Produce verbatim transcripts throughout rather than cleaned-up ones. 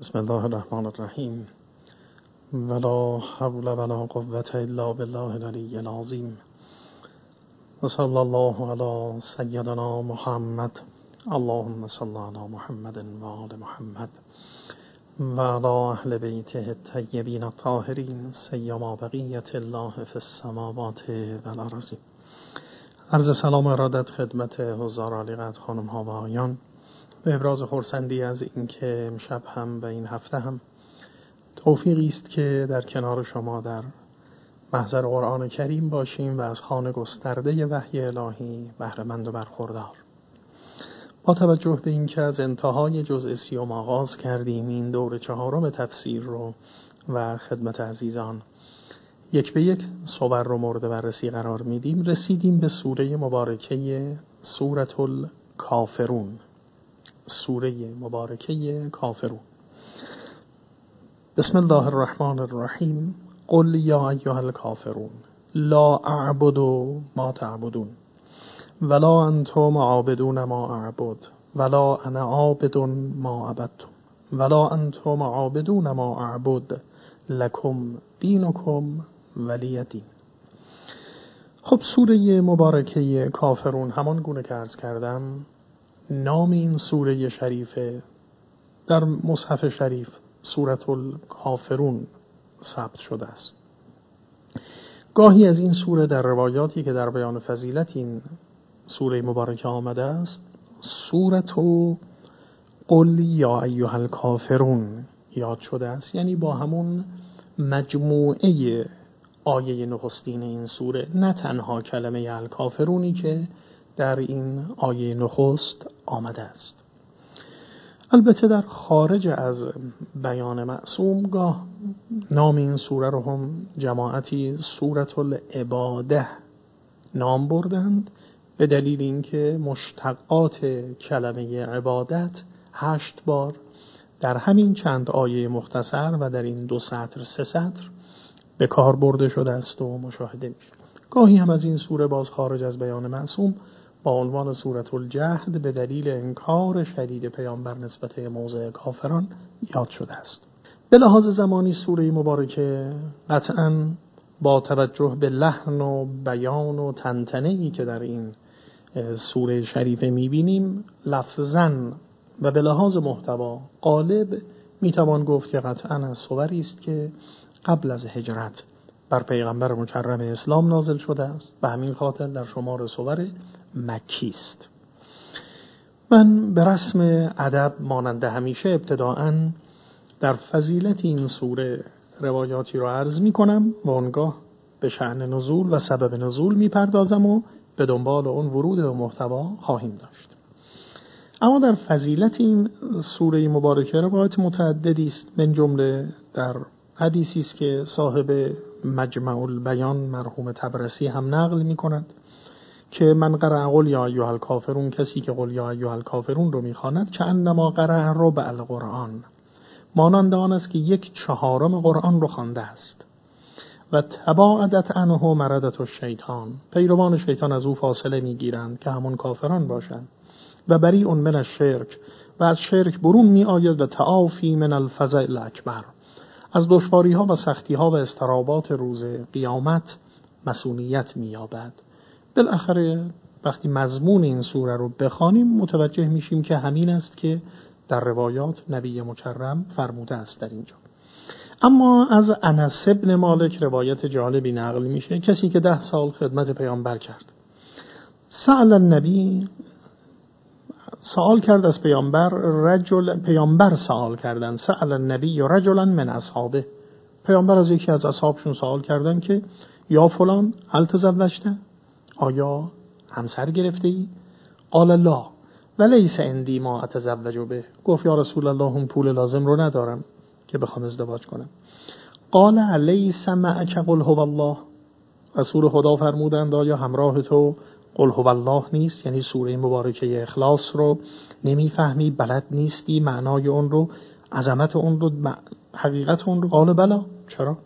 بسم الله الرحمن الرحیم ولا حول ولا قوة الا بالله العلی العظیم و صلی الله علی سیدنا محمد اللهم صل علی محمد و آل محمد و علی اهل بیته الطیبین الطاهرین سیما بقیت الله فی السماوات و الارض. عرض سلام و ارادت خدمت حضار عالی قدر خانم ها و آقایان، به ابراز خرسندی از اینکه امشب هم و این هفته هم توفیقی است که در کنار شما در محضر قرآن کریم باشیم و از خوان گسترده وحی الهی بهره مند و برخوردار. با توجه به اینکه از انتهای جزء سیوم آغاز کردیم، این دور چهارم تفسیر رو و خدمت عزیزان یک به یک صور رو مورد بررسی قرار میدیم، رسیدیم به سوره مبارکه سورة الکافرون. سوره مبارکه کافرون. بسم الله الرحمن الرحیم. قل یا ایها الکافرون لا اعبد ما تعبدون ولا انتم عابدون ما اعبد ولا انا عابد ما عبدتم ولا انتم عابدون ما اعبد لکم دینکم ولی دین. خب سوره مبارکه کافرون همان گونه که عرض کردم نام این سوره شریفه در مصحف شریف سورة الکافرون ثبت شده است. گاهی از این سوره در روایاتی که در بیان فضیلت این سوره مبارکه آمده است سورة قل یا ایها الکافرون یاد شده است، یعنی با همون مجموعه آیه نخستین این سوره، نه تنها کلمه الکافرونی که در این آیه نخست آمده است. البته در خارج از بیان معصوم گاه نام این سوره رو هم جماعتی سورة العباده نام بردند، به دلیل اینکه مشتقات کلمه عبادت هشت بار در همین چند آیه مختصر و در این دو سطر سه سطر به کار برده شده است و مشاهده میشه. گاهی هم از این سوره باز خارج از بیان معصوم با عنوان سورة الجهد به دلیل انکار شدید پیامبر نسبت موضع کافران یاد شده است. به لحاظ زمانی سوره مبارکه قطعاً با توجه به لحن و بیان و تنتنه‌ای که در این سوره شریفه می‌بینیم لفظاً و به لحاظ محتوا غالب میتوان گفت که قطعاً از سوری است که قبل از هجرت بر پیغمبر مکرم اسلام نازل شده است، به همین خاطر در شمار سور مکی است. من به رسم ادب مانند همیشه ابتداءً در فضیلت این سوره روایاتی را عرض می کنم و آنگاه به شأن نزول و سبب نزول می پردازم و به دنبال اون ورود و محتوا خواهیم داشت. اما در فضیلت این سوره مبارکه روایت متعددی است، من جمله در حدیثی است که صاحب مجمع البیان مرحوم طبرسی هم نقل می کند که من قرأ قل یا ایها الکافرون، کسی که قل یا ایها الکافرون رو میخواند که انما قرأ ربع القرآن، مانند آن است که یک چهارم قرآن رو خوانده است. و تباعدت عنه مردة الشیطان، پیروان شیطان از او فاصله میگیرند که همون کافران باشند. و بریء من الشرک، و از شرک برون می آید. و تعافی من الفزع الاکبر، از دشواری ها و سختی ها و اضطرابات روز قیامت مسئولیت می یابد. بالاخره وقتی مضمون این سوره رو بخوانیم متوجه میشیم که همین است که در روایات نبی مکرم فرموده است در اینجا. اما از انس بن مالک روایت جالبی نقل میشه، کسی که ده سال خدمت پیامبر کرد. سأل النبی، سوال کرد از پیامبر، رجل پیامبر سوال کردن، سأل النبی رجلا من اصحابه، پیامبر از یکی از اصحابشون سوال کردن که یا فلان هل تزوجته، آیا همسر گرفته ای؟ قال لا ولیس عندی ما اتزوج به، گفت یا رسول الله اون پول لازم رو ندارم که بخوام ازدواج کنم. قال الیس معک قل هو الله، رسول خدا فرمودند آیا همراه تو قل هو الله نیست؟ یعنی سوره مبارکه اخلاص رو نمیفهمی، بلد نیستی معنای اون رو، عظمت اون رو، حقیقت اون رو؟ قال بلا، چرا؟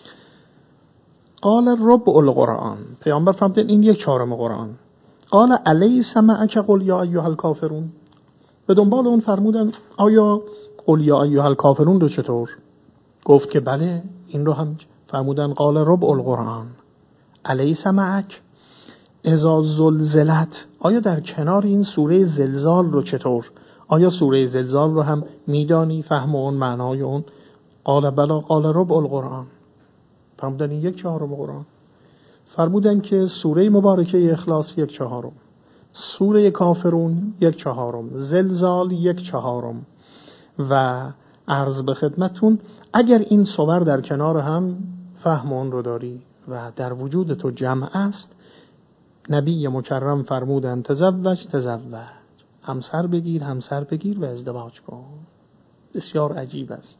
قال ربع القرآن، پیامبر فرمودند این یک چهارم قرآن. قال الیس معک قل یا ایها الکافرون، به دنبال اون فرمودن آیا قل یا ایها الکافرون رو چطور؟ گفت که بله این رو هم فرمودن قال ربع القرآن الیس معک اذا زلزلت. آیا در کنار این سوره زلزال رو چطور؟ آیا سوره زلزال رو هم میدانی فهم اون معنای اون؟ قال بلا قال ربع القرآن. فرمودن این یک چهارم قرآن. فرمودن که سوره مبارکه اخلاص یک چهارم، سوره کافرون یک چهارم، زلزال یک چهارم. و عرض به خدمتون اگر این صور در کنار هم فهم اون رو داری و در وجود تو جمع است، نبی مکرم فرمودن تزوج تزوج، همسر بگیر همسر بگیر و ازدواج کن. بسیار عجیب است.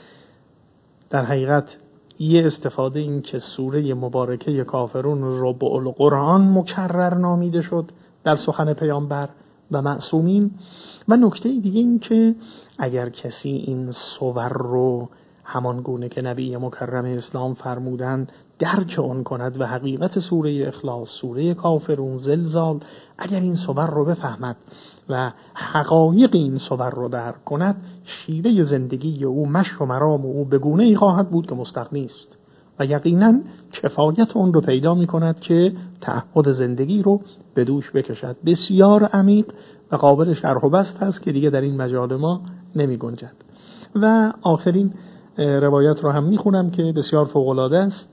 در حقیقت یه استفاده این که سوره مبارکه کافرون ربع القرآن مکرر نامیده شد در سخن پیامبر و معصومین. و نکته دیگه این که اگر کسی این صور رو همان گونه که نبی مکرم اسلام فرمودن درک اون کند و حقیقت سوره اخلاص، سوره کافرون، زلزال، اگر این صور رو بفهمد و حقایق این صور رو درک کند، شیوه زندگی او، مشی و مرام او به گونه‌ای خواهد بود که مستغنی است و یقینا کفایت اون رو پیدا می کند که تعهد زندگی رو به دوش بکشد. بسیار عمیق و قابل شرح و بسط هست که دیگه در این مجال ما نمی گنجد. و آخرین روایت رو هم می خونم که بسیار فوق‌العاده است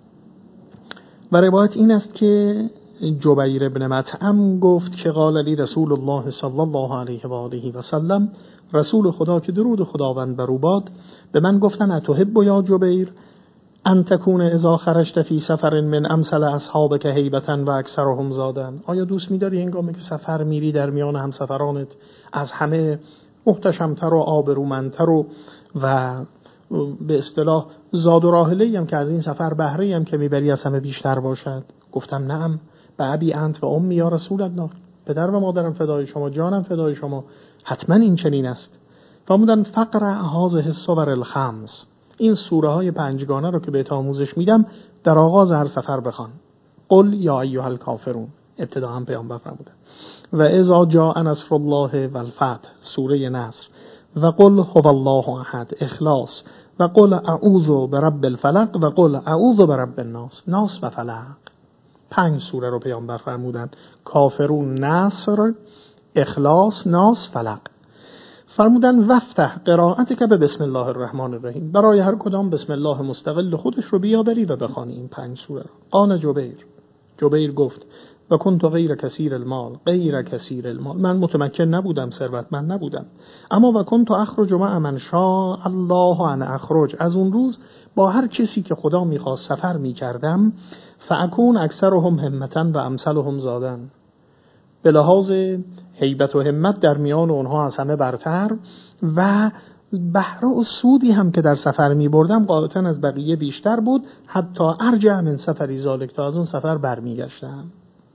و روایت این است که جبیر بن مطعم گفت که قال لی رسول الله صلی الله علیه و آله و سلم، رسول خدا که درود خداوند بر او باد به من گفتن اتحب یا جبیر ان تکون اذا خرجت فی سفر من امثل اصحابک هیبتا و اکثرهم زادن. آیا دوست می‌داری هنگامی که سفر میری در میان همسفرانت از همه محتشمتر و آبرومندتر و و به اصطلاح زاد و راحله‌ای هم که از این سفر بهره‌ای هم که میبری از همه بیشتر باشد؟ گفتم نعم، به ابی انت و امی یا رسول الله، پدر و مادرم فدای شما، جانم فدای شما، حتما این چنین است. فرمودن فقرأ هذه السور الخمس، این سوره های پنجگانه رو که بهت آموزش میدم در آغاز هر سفر بخوان. قل یا ایها الکافرون، ابتدا هم پیامبر فرمودن. و اذا جاء نصر الله والفتح، سوره نصر. و قل هو الله احد، اخلاص. و قل اعوذ برب الفلق و قل اعوذ برب الناس، ناس و فلق. پنج سوره رو پیامبر فرمودن، کافرون، نصر، اخلاص، ناس، فلق. فرمودن وفتح قرائتک به بسم الله الرحمن الرحیم، برای هر کدام بسم الله مستقل خودش رو بیاوری و بخوانی این پنج سوره رو. قال جبیر، جبیر گفت و کنت غیر کثیر المال، غیر کثیر المال، من متمکن نبودم، ثروتمند نبودم، اما و کنت اخرج مع من شاء الله ان اخرج، از اون روز با هر کسی که خدا میخواست سفر میکردم، فاکون اکثرهم همتا و امثلهم زادن، به لحاظ هیبت و همت در میان اونها از همه برتر و بهره و سودی هم که در سفر می بردم غالباً از بقیه بیشتر بود، حتی ارجع من سفری ذالک، تا از اون سفر برمیگشتم.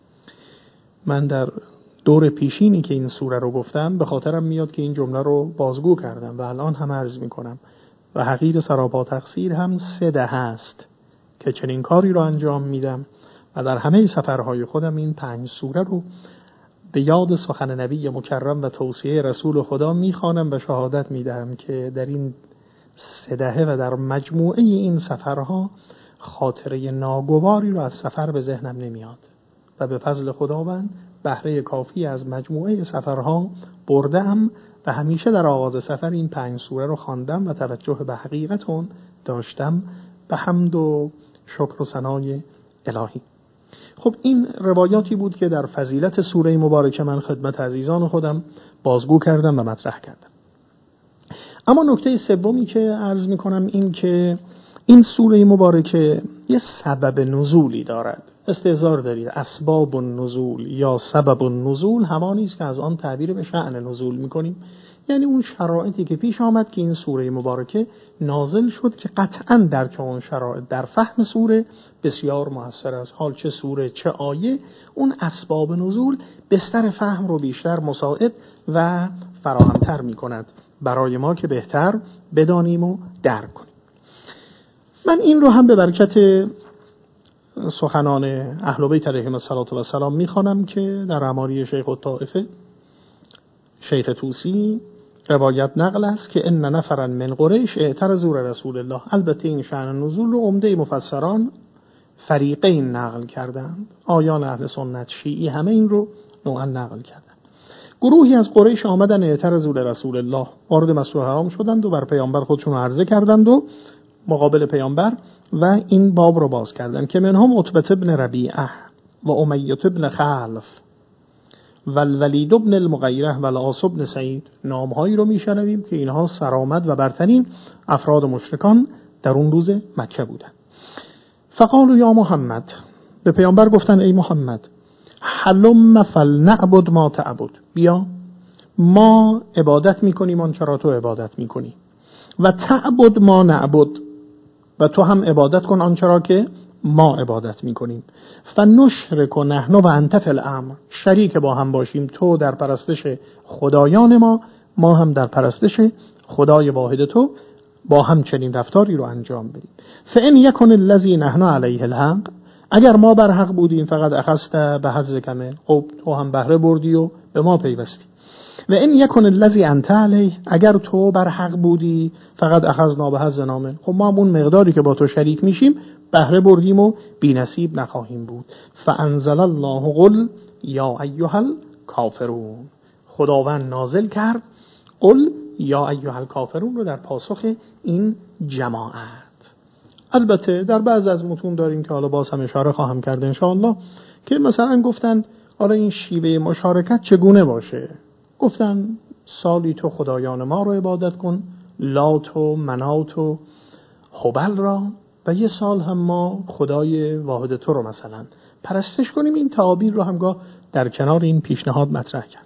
من در دور پیشینی که این سوره رو گفتم به خاطرم میاد که این جمله رو بازگو کردم و الان هم عرض می کنم و حقیر سراپا تقصیر هم سه ده هست که چنین کاری رو انجام میدم و در همه سفرهای خودم این پنج سوره رو به یاد سخن نبی مکرم و توصیه رسول خدا میخوانم و شهادت میدهم که در این سه دهه و در مجموعه این سفرها خاطره ناگواری رو از سفر به ذهنم نمیاد و به فضل خداوند بهره کافی از مجموعه سفرها بردم و همیشه در آغاز سفر این پنج سوره رو خواندم و توجه به حقیقت اون داشتم، به حمد و شکر و ثنای الهی. خب این روایاتی بود که در فضیلت سوره مبارکه من خدمت عزیزان خودم بازگو کردم و مطرح کردم. اما نکته سومی که عرض می کنم این که این سوره مبارکه یه سبب نزولی دارد. استحضار دارید اسباب النزول یا سبب النزول همانی است که از آن تعبیر به شأن نزول می کنیم، یعنی اون شرایطی که پیش آمد که این سوره مبارکه نازل شد که قطعاً درک اون شرایط در فهم سوره بسیار موثر است. حال چه سوره چه آیه، اون اسباب نزول بستر فهم رو بیشتر مساعد و فراهمتر می کند برای ما که بهتر بدانیم و درک کنیم. من این رو هم به برکت سخنان اهل بیت علیهم السلام میخوانم که در اعماری شیخ الطائفه شیخ طوسی روایت نقل است که ان نفرا من قریش اعترضوا رسول الله. البته این شأن نزول رو عمده مفسران فریقین نقل کردند، آیان اهل سنت، شیعی، همه این رو نوعا نقل کردند. گروهی از قریش آمدن اعترضوا رسول الله، وارد مسجد حرام شدند و بر پیامبر خودشون عرضه کردند و مقابل پیامبر و این باب رو باز کردند که منهم عتبه بن ربیعه و امیه بن خلف و الولید بن المغیره و العاص بن سعید. نامهایی رو میشنویم که اینها سرآمد و برترین افراد مشرکان در اون روز مکه بودند. فقالوا یا محمد، به پیامبر گفتن ای محمد، حلم فلنعبد ما تعبد، بیا ما عبادت میکنیم آنچه را تو عبادت میکنی، و تعبد ما نعبد، و تو هم عبادت کن آنچه را که ما عبادت میکنیم. فنشرک نحن و انت فی الامر، شریک با هم باشیم، تو در پرستش خدایان ما، ما هم در پرستش خدای واحد تو، با هم چنین رفتاری رو انجام بدیم. فان یکن الذی نحن علیه الحق، اگر ما بر حق بودیم فقط اخذت به حظ کمه، خب تو هم بهره بردی و به ما پیوستی. و ان یکن الذی انت علیه، اگر تو بر حق بودی فقط اخذنا به حظ نامه، خب ما همون مقداری که با تو شریک میشیم بهره بردیم و بی نصیب نخواهیم بود. فانزل الله قل یا ایها الکافرون، خداوند نازل کرد قل یا ایها الکافرون رو در پاسخ این جماعت. البته در بعض از متون داریم که حالا باز هم اشاره خواهم کرد انشاءالله، که مثلا گفتن حالا این شیوه مشارکت چگونه باشه. گفتن سالی تو خدایان ما رو عبادت کن، لات و منات و هبل را، و یه سال هم ما خدای واحد تو رو مثلا پرستش کنیم. این تعابیر رو همگاه در کنار این پیشنهاد مطرح کردم.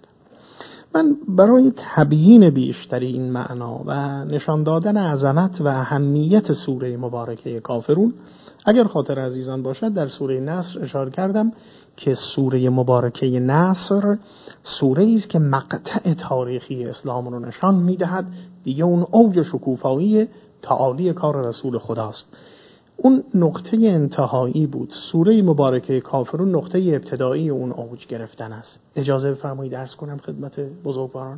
من برای تبیین بیشتری این معنا و نشان دادن عظمت و اهمیت سوره مبارکه کافرون، اگر خاطر عزیزان باشد، در سوره نصر اشاره کردم که سوره مبارکه نصر سوره است که مقطع تاریخی اسلام رو نشان میدهد. دیگه اون اوج شکوفایی تعالی کار رسول خداست. اون نقطه انتهایی بود. سوره مبارکه کافرون نقطه ابتدایی اون اوج گرفتن است. اجازه بفرمایید عرض کنم خدمت بزرگواران.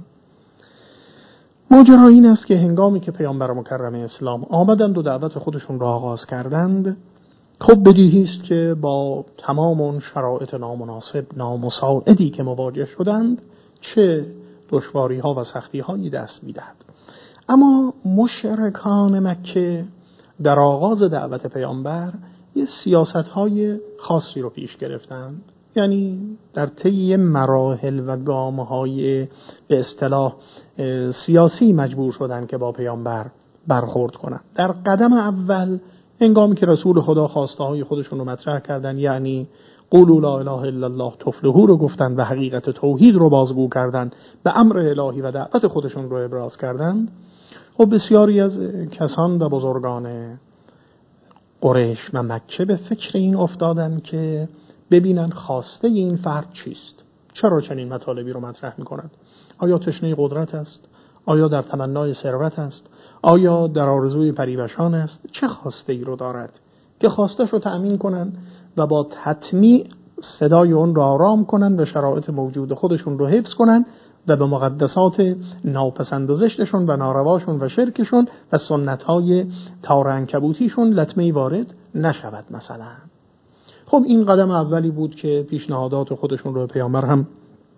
ماجرا این است که هنگامی که پیامبر مکرم اسلام آمدند و دعوت خودشون را آغاز کردند، خب بدیهی است که با تمام اون شرایط نامناسب، نامساعدی که مواجه شدند، چه دشواری ها و سختی هایی دست میدهد. اما مشرکان مکه در آغاز دعوت پیامبر یه سیاست‌های خاصی رو پیش گرفتند. یعنی در طی مراحل و گام‌های به اصطلاح سیاسی مجبور شدند که با پیامبر برخورد کنند. در قدم اول هنگامی که رسول خدا خواسته‌های خودشون رو مطرح کردند، یعنی قولوا لا اله الا الله تفلحوا رو گفتند و حقیقت توحید رو بازگو کردند، به امر الهی و دعوت خودشون رو ابراز کردند، و بسیاری از کسان و بزرگان قریش و مکه به فکر این افتادن که ببینن خواسته این فرد چیست، چرا چنین مطالبی رو مطرح می‌کند. آیا تشنه قدرت است؟ آیا در تمنای ثروت است؟ آیا در آرزوی پریوشان است؟ چه خواسته ای رو دارد که خواستش رو تأمین کنن و با تطمیع صدای اون رو آرام کنن و شرایط موجود خودشون رو حفظ کنن و به مقدسات ناپسند و زشتشون و نارواشون و شرکشون و سنت‌های تار عنکبوتیشون لطمه‌ای وارد نشود مثلا. خب این قدم اولی بود که پیشنهادات خودشون رو به پیامبر هم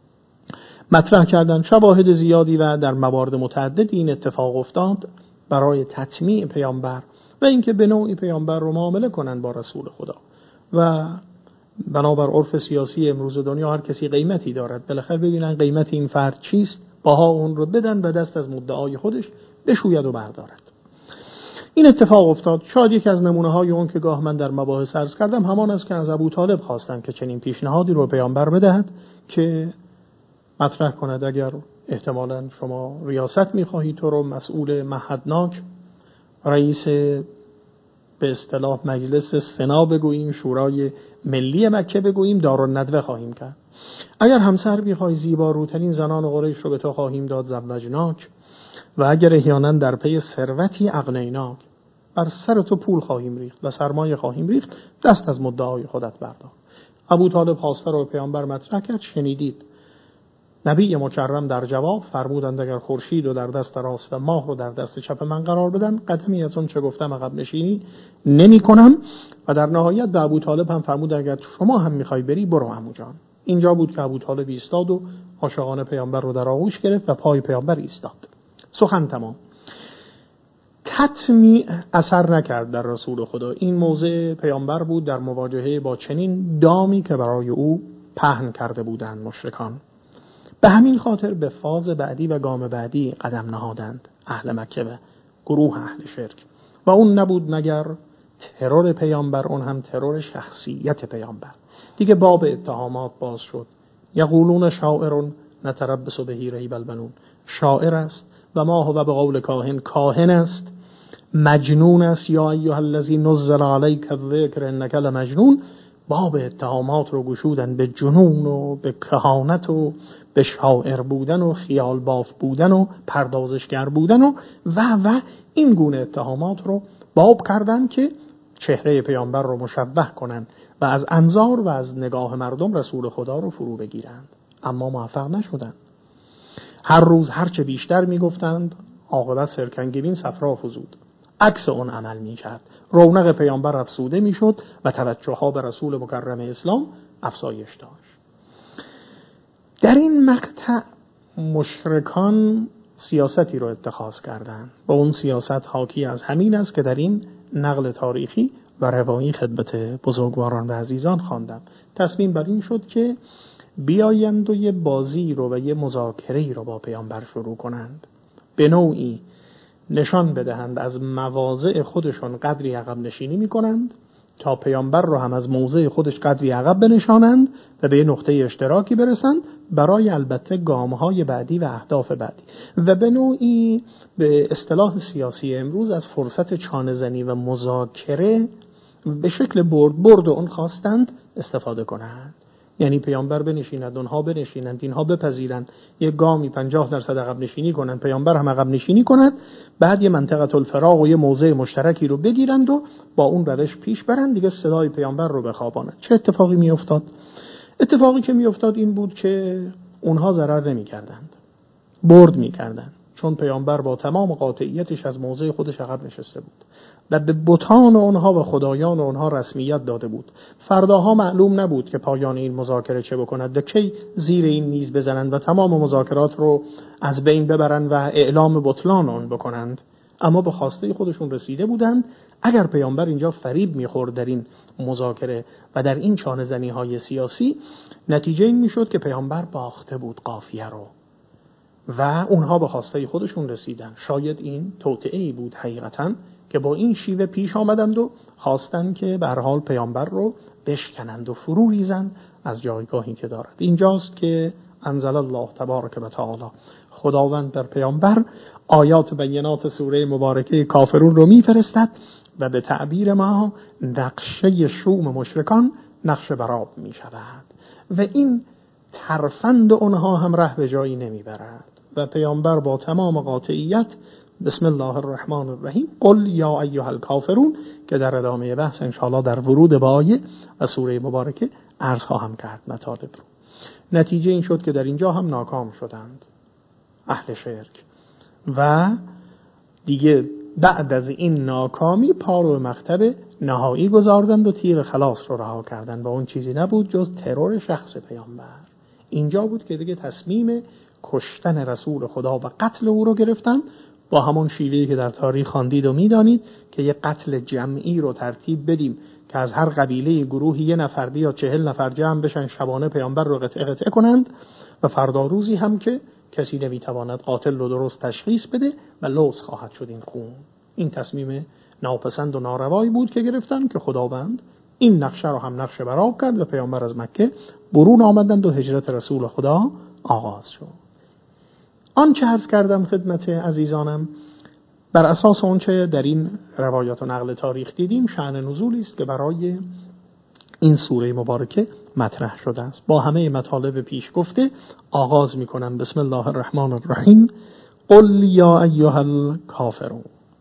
مطرح کردن. شواهد زیادی و در موارد متعدد این اتفاق افتاد برای تطمیع پیامبر و اینکه به نوعی پیامبر رو معامله کنن با رسول خدا. و بنابر عرف سیاسی امروز دنیا هر کسی قیمتی دارد، بالاخره ببینن قیمت این فرد چیست، باها اون رو بدن و دست از مدعای خودش بشوید و بردارد. این اتفاق افتاد. شاید یک از نمونه های اون که گاه من در مباحث عرض کردم همان است که از ابو طالب خواستن که چنین پیشنهادی رو پیامبر بدهد که مطرح کند اگر احتمالاً شما ریاست می‌خواهید تو رو مسئول مهدناک، رئیس به اصطلاح مجلس سنا بگوییم، شورای ملی مکه بگوییم، دارالندوه خواهیم کرد. اگر همسر می‌خوای زیباروترین زنان قریش رو به تو خواهیم داد زوجناک، و اگر احیانا در پی ثروتی اغنیناک، بر سر تو پول خواهیم ریخت و سرمایه خواهیم ریخت، دست از مدعای خودت بردار. ابو طالب خواسته رو پیامبر مطرح کرد، شنیدید. نبی مکرم در جواب فرمودند اگر خورشید رو در دست راست و ماه رو در دست چپ من قرار بدن قدمی از اون چه گفتم عقب نشینی نمی کنم. و در نهایت به ابوطالب هم فرمود اگر شما هم میخوای بری برو عمو جان. اینجا بود که ابوطالب ایستاد و عاشقانه پیامبر رو در آغوش گرفت و پای پیامبر ایستاد. سخن تمام. کتمی اثر نکرد در رسول خدا. این موضع پیامبر بود در مواجهه با چنین دامی که برای او پهن کرده بودند مشرکان. به همین خاطر به فاز بعدی و گام بعدی قدم نهادند اهل مکه و گروه اهل شرک و اون نبود مگر ترور پیامبر، اون هم ترور شخصیت پیامبر. دیگه باب اتهامات باز شد. یقولون شاعر نتربص به ریب البنون، شاعر است و ما هو به قول کاهن، کاهن است، مجنون است، یا ایها الذی نزل علیک الذکر انک لمجنون. باب اتهامات رو گشودن به جنون و به کهانت و به شاعر بودن و خیال باف بودن و پردازشگر بودن و و و این گونه اتهامات رو باب کردن که چهره پیامبر رو مشبه کنن و از انظار و از نگاه مردم رسول خدا رو فرو بگیرند. اما موفق نشدند. هر روز هرچه بیشتر میگفتند عاقبت سرکنگبین صفرا فزود. عکس اون عمل میکرد. رونق پیامبر افزوده میشد و توجه ها به رسول مکرم اسلام افزایش داشت. در این مقطع مشرکان سیاستی رو اتخاذ کردند و اون سیاست حاکی از همین است که در این نقل تاریخی و روایی خدمت بزرگواران و عزیزان خواندم. تصمیم بر این شد که بیایند و یه بازی رو و یه مذاکره رو با پیامبر شروع کنند، به نوعی نشان بدهند از مواضع خودشون قدری عقب نشینی میکنند تا پیامبر رو هم از موضع خودش قدری عقب بنشانند و به نقطه اشتراکی برسند برای البته گامهای بعدی و اهداف بعدی و به نوعی به اصطلاح سیاسی امروز از فرصت چانه‌زنی و مذاکره به شکل برد برد اون خواستند استفاده کنند. یعنی پیامبر بنشیند، اونها بنشینند، اینها بپذیرند، یک گامی پنجاه درصد عقب نشینی کنند، پیامبر هم عقب نشینی کند، بعد یه منطقه الفراغ و یه موضع مشترکی رو بگیرند و با اون روش پیش برند، دیگه صدای پیامبر رو بخوابانند. چه اتفاقی می افتاد؟ اتفاقی که می افتاد این بود که اونها ضرر نمی کردند، برد می کردند، چون پیامبر با تمام قاطعیتش از موضع خودش عقب نشسته بود و به بتان اونها و خدایان اونها رسمیت داده بود. فرداها معلوم نبود که پایان این مذاکره چه بکند و کی زیر این میز بزنند و تمام مذاکرات رو از بین ببرند و اعلام بطلان اون بکنند. اما به خواسته خودشون رسیده بودند. اگر پیامبر اینجا فریب میخورد در این مذاکره و در این چانه زنی های سیاسی، نتیجه این میشد که پیامبر باخته بود قافیه رو و اونها به خواسته خودشون رسیدن. شاید این توطئه‌ای بود حقیقتاً که با این شیوه پیش آمدند و خواستند که به هر حال پیامبر رو بشکنند و فرو ریزند از جایگاهی که دارد. اینجاست که انزل الله تبارک و تعالی، خداوند در پیامبر آیات بینات سوره مبارکه کافرون رو میفرستد و به تعبیر ما نقشه شوم مشرکان نقشه براب می شود و این ترفند اونها هم ره به جایی نمی برد و پیامبر با تمام قاطعیت بسم الله الرحمن الرحیم قل یا ایها الکافرون که در ادامه بحث انشاءالله در ورود به آیه و سوره مبارکه عرض خواهم کرد مطالب رو. نتیجه این شد که در اینجا هم ناکام شدند اهل شرک و دیگه بعد از این ناکامی پا رو به مکتب نهایی گذاردند و تیر خلاص رو رها کردند و اون چیزی نبود جز ترور شخص پیامبر. اینجا بود که دیگه تصمیم کشتن رسول خدا و قتل او رو گرفتن با همون شیوهی که در تاریخ خواندید و میدانید که یه قتل جمعی رو ترتیب بدیم که از هر قبیله گروهی یه نفر بیا چهل نفر جمع بشن شبانه پیامبر رو قطعه قطعه کنند و فردا روزی هم که کسی نمیتواند قاتل رو درست تشخیص بده و لوث خواهد شد این خون. این تصمیم ناپسند و ناروایی بود که گرفتن که خداوند این نقشه رو هم نقشه براب کرد و پیامبر از مکه برون آمدند و هجرت رسول خدا آغاز شد. آن چه عرض کردم خدمت عزیزانم بر اساس اون چه در این روایات و نقل تاریخ دیدیم شأن نزولی است که برای این سوره مبارکه مطرح شده است. با همه مطالب پیش گفته آغاز میکنم. بسم الله الرحمن الرحیم قل یا ایها الکافرون.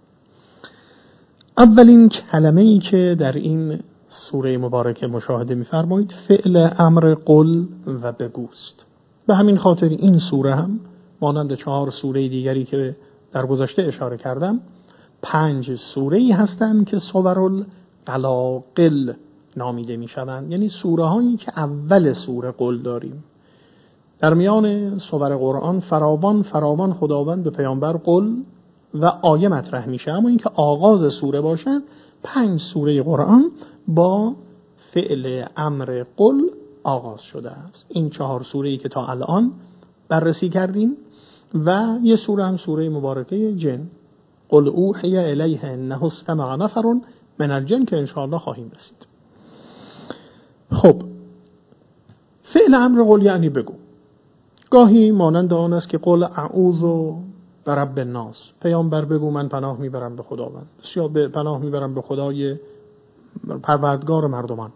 اولین کلمه‌ای که در این سوره مبارکه مشاهده می‌فرمایید فعل امر قل و بگوست. به همین خاطر این سوره هم مانند چهار سوره دیگری که در گذشته اشاره کردم پنج سوره‌ای هستند که سورةالقلاقل نامیده می‌شوند، یعنی سوره‌هایی که اول سوره قل داریم. در میان سور قرآن فراوان فراوان خداوند به پیامبر قل و آیه مطرح میشه، اما اینکه آغاز سوره باشد پنج سوره قرآن با فعل امر قل آغاز شده است. این چهار سوره‌ای که تا الان بررسی کردیم و یه سوره هم سوره مبارکه جن، قل اوحی الیه انه استمع نفر من الجن، که انشاءالله خواهیم رسید. خب فعل امر قل یعنی بگو. گاهی مانند آن است که قل اعوذ برب الناس، پیامبر بگو من پناه میبرم به خداوند، یا به پناه میبرم به خدای پروردگار مردمان.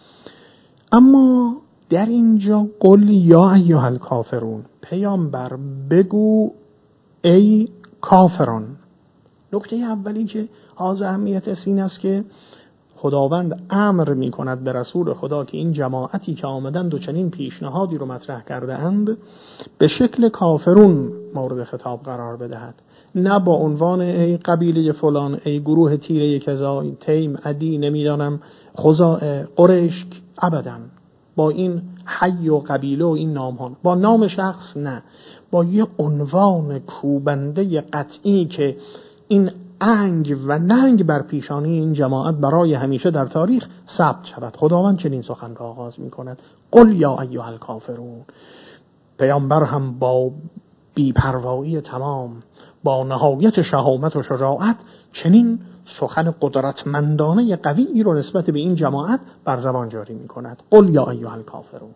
اما در اینجا قل یا ایها الکافرون، پیامبر بگو ای کافران. نکته اولی که حائز اهمیت است این است که خداوند امر می کند به رسول خدا که این جماعتی که آمدند و چنین پیشنهادی رو مطرح کرده اند به شکل کافرون مورد خطاب قرار بدهد، نه با عنوان ای قبیله فلان، ای گروه تیره کذا، تیم، عدی، نمیدانم خزاعه، قریش، ابدا با این حی و قبیله و این نام ها، با نام شخص نه، با یه عنوان کوبنده قطعی که این انگ و ننگ بر پیشانی این جماعت برای همیشه در تاریخ ثبت شود. خداوند چنین سخن را آغاز می کند، قل یا ایها الکافرون. پیامبر هم با بی‌پروایی تمام، با نهایت شهامت و شجاعت چنین سخن قدرتمندانه قوی رو نسبت به این جماعت بر زبان جاری می کند، قل یا ایها الکافرون.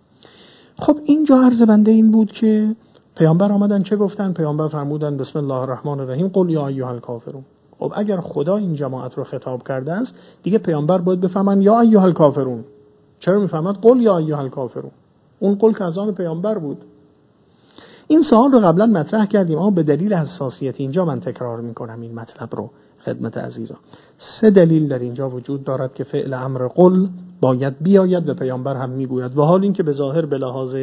خب اینجا عرض بنده این بود که پیامبر آمدن چه گفتن؟ پیامبر فرمودن بسم الله الرحمن الرحیم قل یا ایها الکافرون. خب اگر خدا این جماعت رو خطاب کرده است دیگه پیامبر باید بفرمان یا ایها الکافرون. چرا میفرماد قل یا ایها الکافرون؟ اون قل که از آن پیامبر بود. این سوال رو قبلا مطرح کردیم اما به دلیل حساسیت اینجا من تکرار میکنم این مطلب رو خدمت عزیزان. سه دلیل در اینجا وجود دارد که فعل امر قل باید بیاید و پیامبر هم میگوید، و حال این که به ظاهر به لحاظ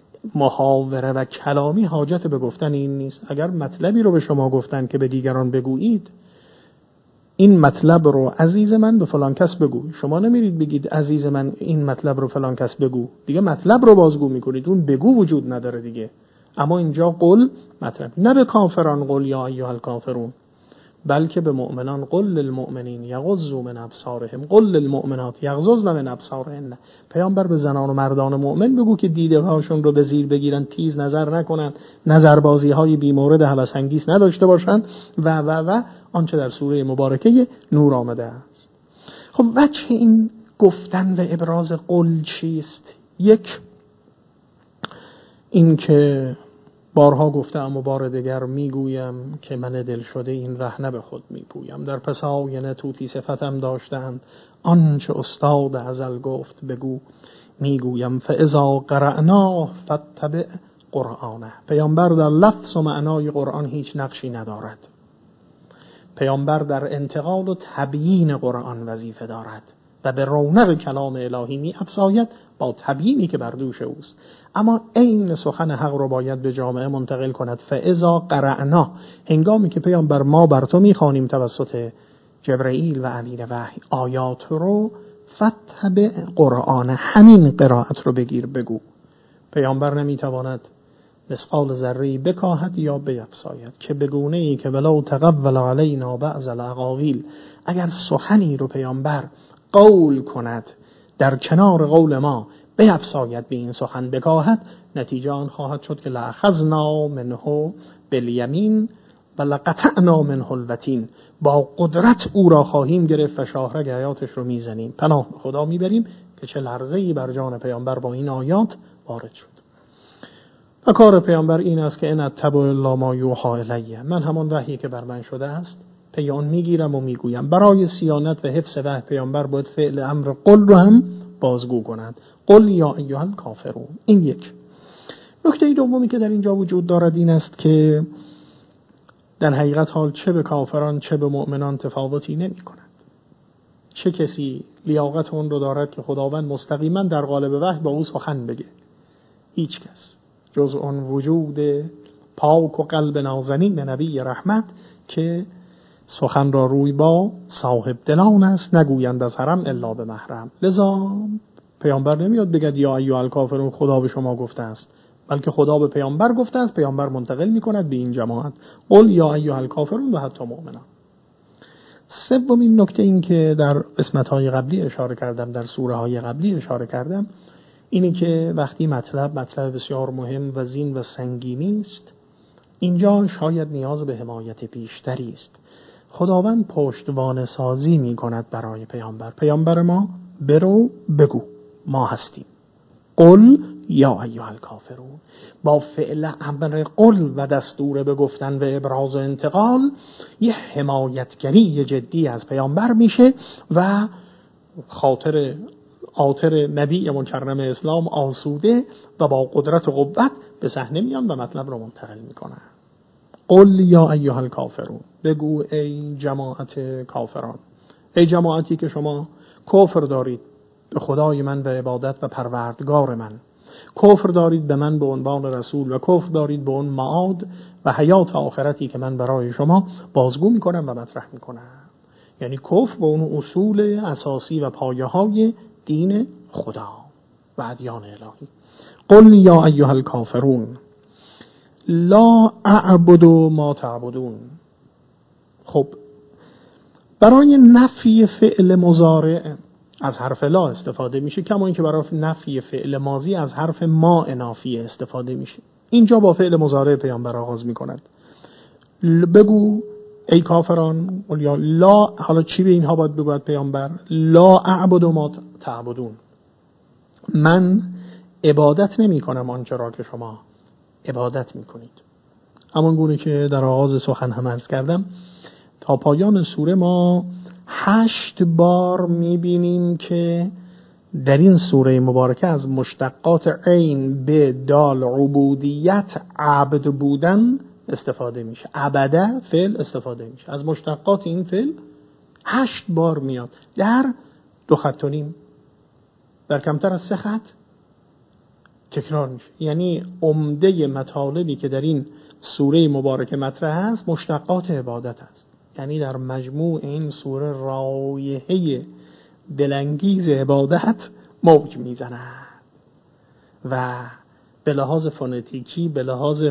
محاوره و کلامی حاجت به گفتن این نیست. اگر مطلبی رو به شما گفتن که به دیگران بگویید، این مطلب رو عزیز من به فلان کس بگو، شما نمیرید بگید عزیز من این مطلب رو فلان کس بگو، دیگه مطلب رو بازگو میکنید، اون بگو وجود نداره دیگه. اما اینجا قل مطلب، نه به کافران قل یا ایها الکافرون، بلکه به مؤمنان قل للمؤمنین یغضوا من ابصارهم قل للمؤمنات یغضضن من ابصارهن. پیامبر به زنان و مردان مؤمن بگو که دیده هاشون رو به زیر بگیرن، تیز نظر نکنن، نظربازی های بی مورد هوس انگیز نداشته باشن و و و آنچه در سوره مبارکه نور آمده است. خب وجه این گفتن و ابراز قل چیست؟ یک، این که بارها گفتم و بار دیگر میگویم که من دل شده این ره نه به خود میپویم، در پس آینه توتی صفتم داشتند، آنچه استاد ازل گفت بگو میگویم. فاذا قرأناه فاتبع قرآنه. پیامبر در لفظ و معنای قرآن هیچ نقشی ندارد. پیامبر در انتقال و تبیین قرآن وظیفه دارد و به رونق کلام الهی می افزاید با تبیینی که بر دوش اوست، اما عین سخن حق رو باید به جامعه منتقل کند. فاذا قرأنا، هنگامی که پیامبر ما بر تو میخوانیم توسط جبرئیل و امیر وحی آیات رو، فتبع قرآن، همین قرائت رو بگیر بگو. پیامبر نمیتواند مثقال ذره‌ای بکاهد یا بیفزاید، که بگونه ای که ولو تقول علینا بعض الاقاویل، اگر سخنی رو پیامبر قول کند در کنار قول ما بیفزاید، به این سخن بکاهد، نتیجه آن خواهد شد که لأخذنا منه بالیمین و لقطعنا منه الوتین، با قدرت او را خواهیم گرفت و شاهرگ حیاتش رو میزنیم. پناه به خدا میبریم که چه لرزه‌ای بر جان پیامبر با این آیات وارد شد. و کار پیامبر این است که ان اتبع الا ما یوحی الی، من همان وحی که بر من شده است پی آن میگیرم و میگویم. برای صیانت و حفظ وحی پیامبر باید فعل امر قل رو هم بازگو کند، قل یا ایها الکافرون. این یک. نکته دومی که در اینجا وجود دارد این است که در حقیقت حال چه به کافران چه به مؤمنان تفاوتی نمی کند. چه کسی لیاقت اون رو دارد که خداوند مستقیما در قالب وحی با او سخن بگه؟ هیچ کس. جز آن وجود پاک و قلب نازنین نبی رحمت که سخن را روی با صاحب دلان است، نگویند از حرم الا به محرم. لذا پیامبر نمیاد بگد یا ایها الکافرون خدا به شما گفته است، بلکه خدا به پیامبر گفته است، پیامبر منتقل میکند به این جماعت قل یا ایها الکافرون و حتی مؤمنان. سومین نکته این که در قسمت‌های قبلی اشاره کردم، در سوره‌های قبلی اشاره کردم، اینی که وقتی مطلب مطلب بسیار مهم و زین و سنگینی است، اینجا شاید نیاز به حمایت بیشتری است. خداوند پشتوانه سازی می کند برای پیامبر. پیامبر ما برو بگو ما هستیم. قل یا ایها الکافرون، با فعل امر قل و دستور به گفتن و ابراز و انتقال یه حمایتگری جدی از پیامبر میشه و خاطر آتر نبی مکرم اسلام آسوده و با قدرت و قوت به صحنه میان و مطلب رو منتقل میکنن. قل یا ایها الکافرون، بگو ای جماعت کافران، ای جماعتی که شما کفر دارید به خدای من و عبادت و پروردگار من، کفر دارید به من به عنوان رسول و کفر دارید به اون معاد و حیات آخرتی که من برای شما بازگو میکنم و مطرح میکنم. یعنی کفر به اون اصول اساسی و پایه های دین خدا و ادیان الهی. قل یا ایها الکافرون لا اعبد ما تعبدون. خب برای نفی فعل مضارع از حرف لا استفاده میشه، کما اینکه برای نفی فعل ماضی از حرف ما نافیه استفاده میشه. اینجا با فعل مضارع پیامبر آغاز میکند. بگو ای کافران، یا لا، حالا چی به اینها باید بگوید پیامبر؟ لا اعبد ما تعبدون، من عبادت نمی کنم آنچه را که شما عبادت می کنید. همان گونه که در آغاز سخن هم عرض کردم، تا پایان سوره ما هشت بار می بینیم که در این سوره مبارکه از مشتقات عین به دال عبودیت عبد بودن استفاده میشه. عبده فعل استفاده میشه. از مشتقات این فعل هشت بار میاد در دو خط و نیم، در کمتر از سه خط تکرار میشه. یعنی عمده مطالبی که در این سوره مبارکه مطرح است مشتقات عبادت است. یعنی در مجموع این سوره رایحه دلانگیز عبادت موج میزند و به لحاظ فونتیکی، به لحاظ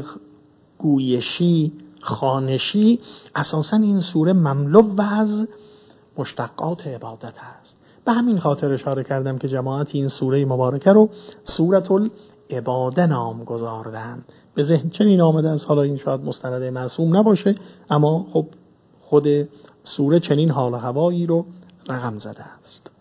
گویشی، خوانشی، اساساً این سوره مملو از مشتقات عبادت است. به همین خاطر اشاره کردم که جماعت این سوره مبارکه رو سورة العباده نام گذاردن. به ذهن چنین آمده است، حالا این شاید مستند معصوم نباشه، اما خب خود سوره چنین حال و هوایی رو رقم زده است.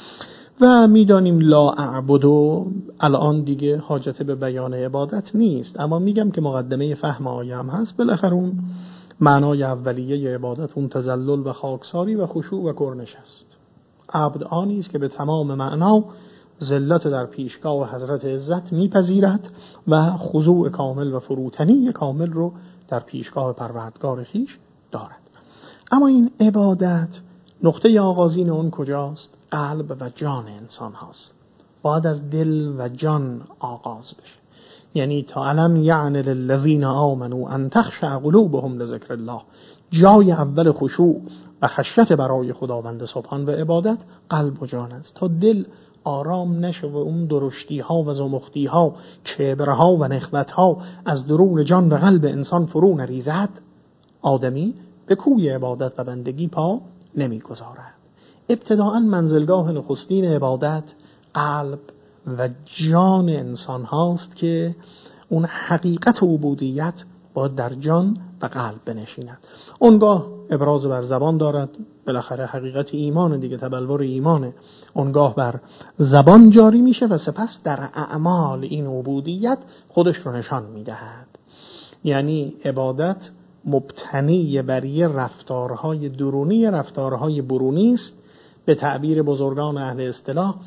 و میدانیم لا اعبدو الان دیگه حاجت به بیان عبادت نیست، اما میگم که مقدمه فهم آیه هم هست. بالاخره اون معنای اولیه عبادت اون تذلل و خاکساری و خشوع و کرنش است. عبد آنی است که به تمام معنا ذلت در پیشگاه حضرت عزت میپذیرد و خضوع کامل و فروتنی کامل رو در پیشگاه پروردگار خویش دارد. اما این عبادت نقطه آغازین اون کجاست؟ قلب و جان انسان هاست. باید از دل و جان آغاز بشه. یعنی تا علم یعن للذین آمنوا ان تخشع قلوبهم لذکر الله، جای اول خشوع و خشیت برای خداوند سبحان و عبادت قلب و جان است. تا دل آرام نشه و اون درشتی ها و زمختی ها، کبر ها و نخوت ها از درون جان و قلب انسان فرو نریزد، آدمی به کوی عبادت و بندگی پا نمی گذارد. ابتداءً منزلگاه نخستین عبادت قلب و جان انسان هاست که اون حقیقت عبودیت باید در جان و قلب بنشیند. اونگاه ابراز بر زبان دارد، بالاخره حقیقت ایمان دیگه، تبلور ایمانه، اونگاه بر زبان جاری میشه و سپس در اعمال این عبودیت خودش رو نشان میدهد. یعنی عبادت مبتنی بر یه رفتارهای درونی، رفتارهای برونی است. به تعبیر بزرگان اهل اصطلاح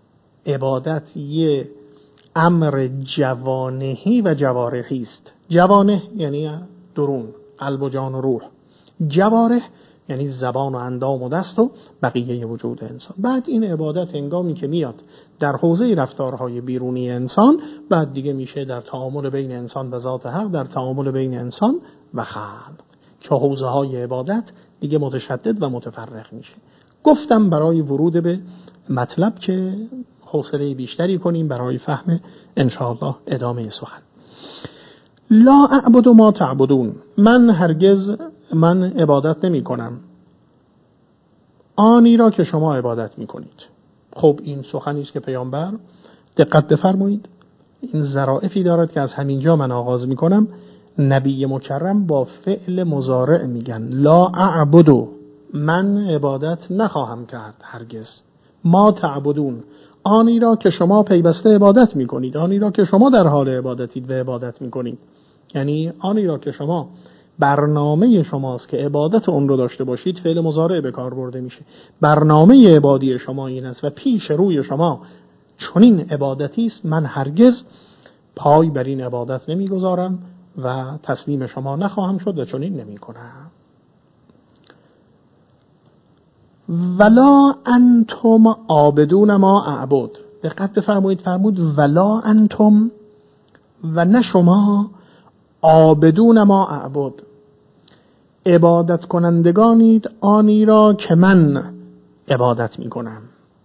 عبادت یه امر جوانهی و جوارحی است. جوانه یعنی درون، قلب و جان و روح. جوارح یعنی زبان و اندام و دست و بقیه وجود انسان. بعد این عبادت هنگامی که میاد در حوزه رفتارهای بیرونی انسان، بعد دیگه میشه در تعامل بین انسان و ذات حق، در تعامل بین انسان و خلق، که حوزه های عبادت دیگه متشدد و متفرق میشه. گفتم برای ورود به مطلب که حوصله بیشتری کنیم برای فهم انشاءالله ادامه سخن. لا اعبد ما تعبدون، من هرگز من عبادت نمی کنم آنی را که شما عبادت می کنید. خب این سخنی است که پیامبر، دقت بفرمایید، این ظرافی دارد که از همینجا من آغاز می کنم. نبی مکرم با فعل مضارع میگن لا اعبد، من عبادت نخواهم کرد هرگز. ما تعبدون، آنی را که شما پیوسته عبادت می کنید، آنی را که شما در حال عبادتید و عبادت می کنید، یعنی آنی را که شما برنامه شماست که عبادت اون رو داشته باشید، فعل مضارع به کار برده میشه. برنامه عبادی شما این است و پیش روی شما چنین عبادتی است، من هرگز پای بر این عبادت نمیگذارم و تسلیم شما نخواهم شد و چنین نمی کنم. ولا انتم عابدون ما اعبد، دقت بفرمایید، فرمود ولا انتم، و نه شما، عابدون ما اعبد، عبادت کنندگانید آنی را که من عبادت می کنم.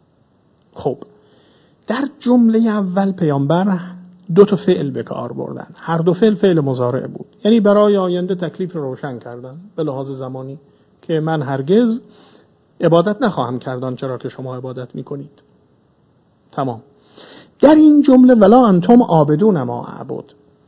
خب در جمله اول پیامبر دو تا فعل به کار بردن، هر دو فعل فعل مضارع بود، یعنی برای آینده تکلیف رو روشن کردن به لحاظ زمانی که من هرگز عبادت نخواهم کردن چرا که شما عبادت می کنید. تمام. در این جمله ولا انتم عابدون ما اعبد،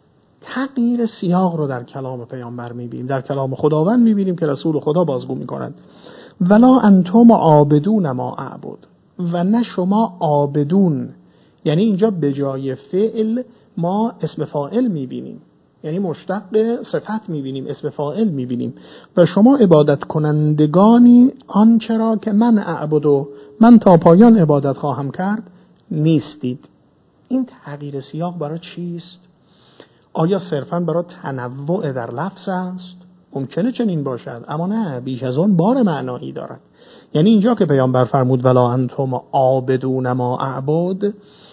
تغییر سیاق رو در کلام پیامبر میبینیم، در کلام خداوند میبینیم که رسول خدا بازگو میکنند ولا انتم عابدون ما اعبد، و نه شما عابدون، یعنی اینجا به جای فعل ما اسم فاعل میبینیم، یعنی مشتق صفت میبینیم، اسم فاعل میبینیم، و شما عبادت کنندگانی آنچه را که من اعبد و من تا پایان عبادت خواهم کرد نیستید. این تغییر سیاق برای چیست؟ آیا صرفاً برای تنوع در لفظ است؟ ممکنه چنین باشد، اما نه، بیش از اون بار معنایی دارد. یعنی اینجا که پیامبر فرمود ولا انتم عابدون ما اعبد،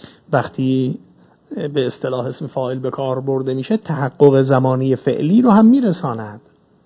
وقتی به اصطلاح اسم فاعل به کار برده میشه تحقق زمانی فعلی رو هم میرساند،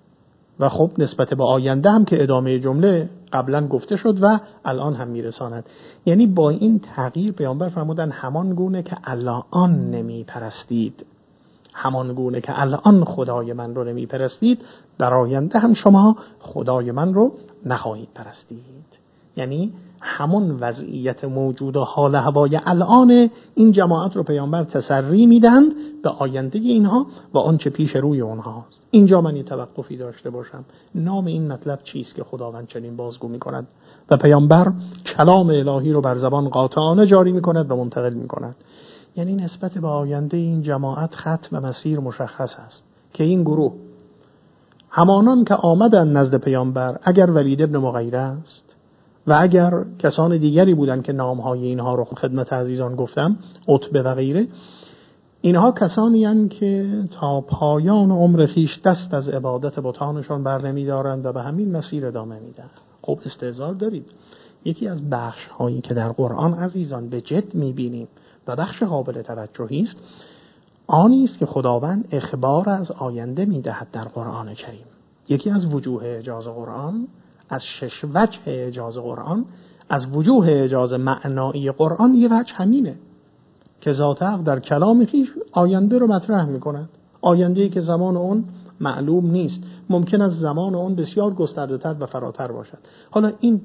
و خب نسبت به آینده هم که ادامه جمله قبلا گفته شد و الان هم میرساند. یعنی با این تغییر پیامبر فرمودن همان گونه که الان نمی پرستید، همان گونه که الان خدای من رو نمی پرستید، در آینده هم شما خدای من رو نخواهید پرستید. یعنی همون وضعیت موجود و حال هوای الان این جماعت رو پیامبر تسری میدند به آینده اینها و آنچه پیش روی اونهاست. اینجا من یه توقفی داشته باشم، نام این مطلب چیست که خداوند چنین بازگو میکند و پیامبر کلام الهی رو بر زبان قاطعانه جاری میکند و منتقل میکند. یعنی نسبت به آینده این جماعت خط و مسیر مشخص است که این گروه همانان که آمدن نزد پیامبر، اگر ولید ابن مغیره است و اگر کسان دیگری بودند که نامهای اینها رو خدمت عزیزان گفتم، عتبه و غیره، اینها کسانی هستند که تا پایان عمر خیش دست از عبادت بتانشان بر نمی‌دارند و به همین مسیر ادامه میدن. خب استعذار دارید، یکی از بخش هایی که در قرآن عزیزان به جد میبینیم و بخش قابل توجهی است، آنی است که خداوند اخبار از آینده میدهد در قرآن کریم. یکی از وجوه اعجاز قرآن، از شش وجه اعجاز قرآن، از وجوه اعجاز معنایی قرآن یه وجه همینه که ذات حق در کلام خویش آینده رو مطرح میکند، آینده‌ای که زمان اون معلوم نیست، ممکن است زمان اون بسیار گسترده‌تر و فراتر باشد. حالا این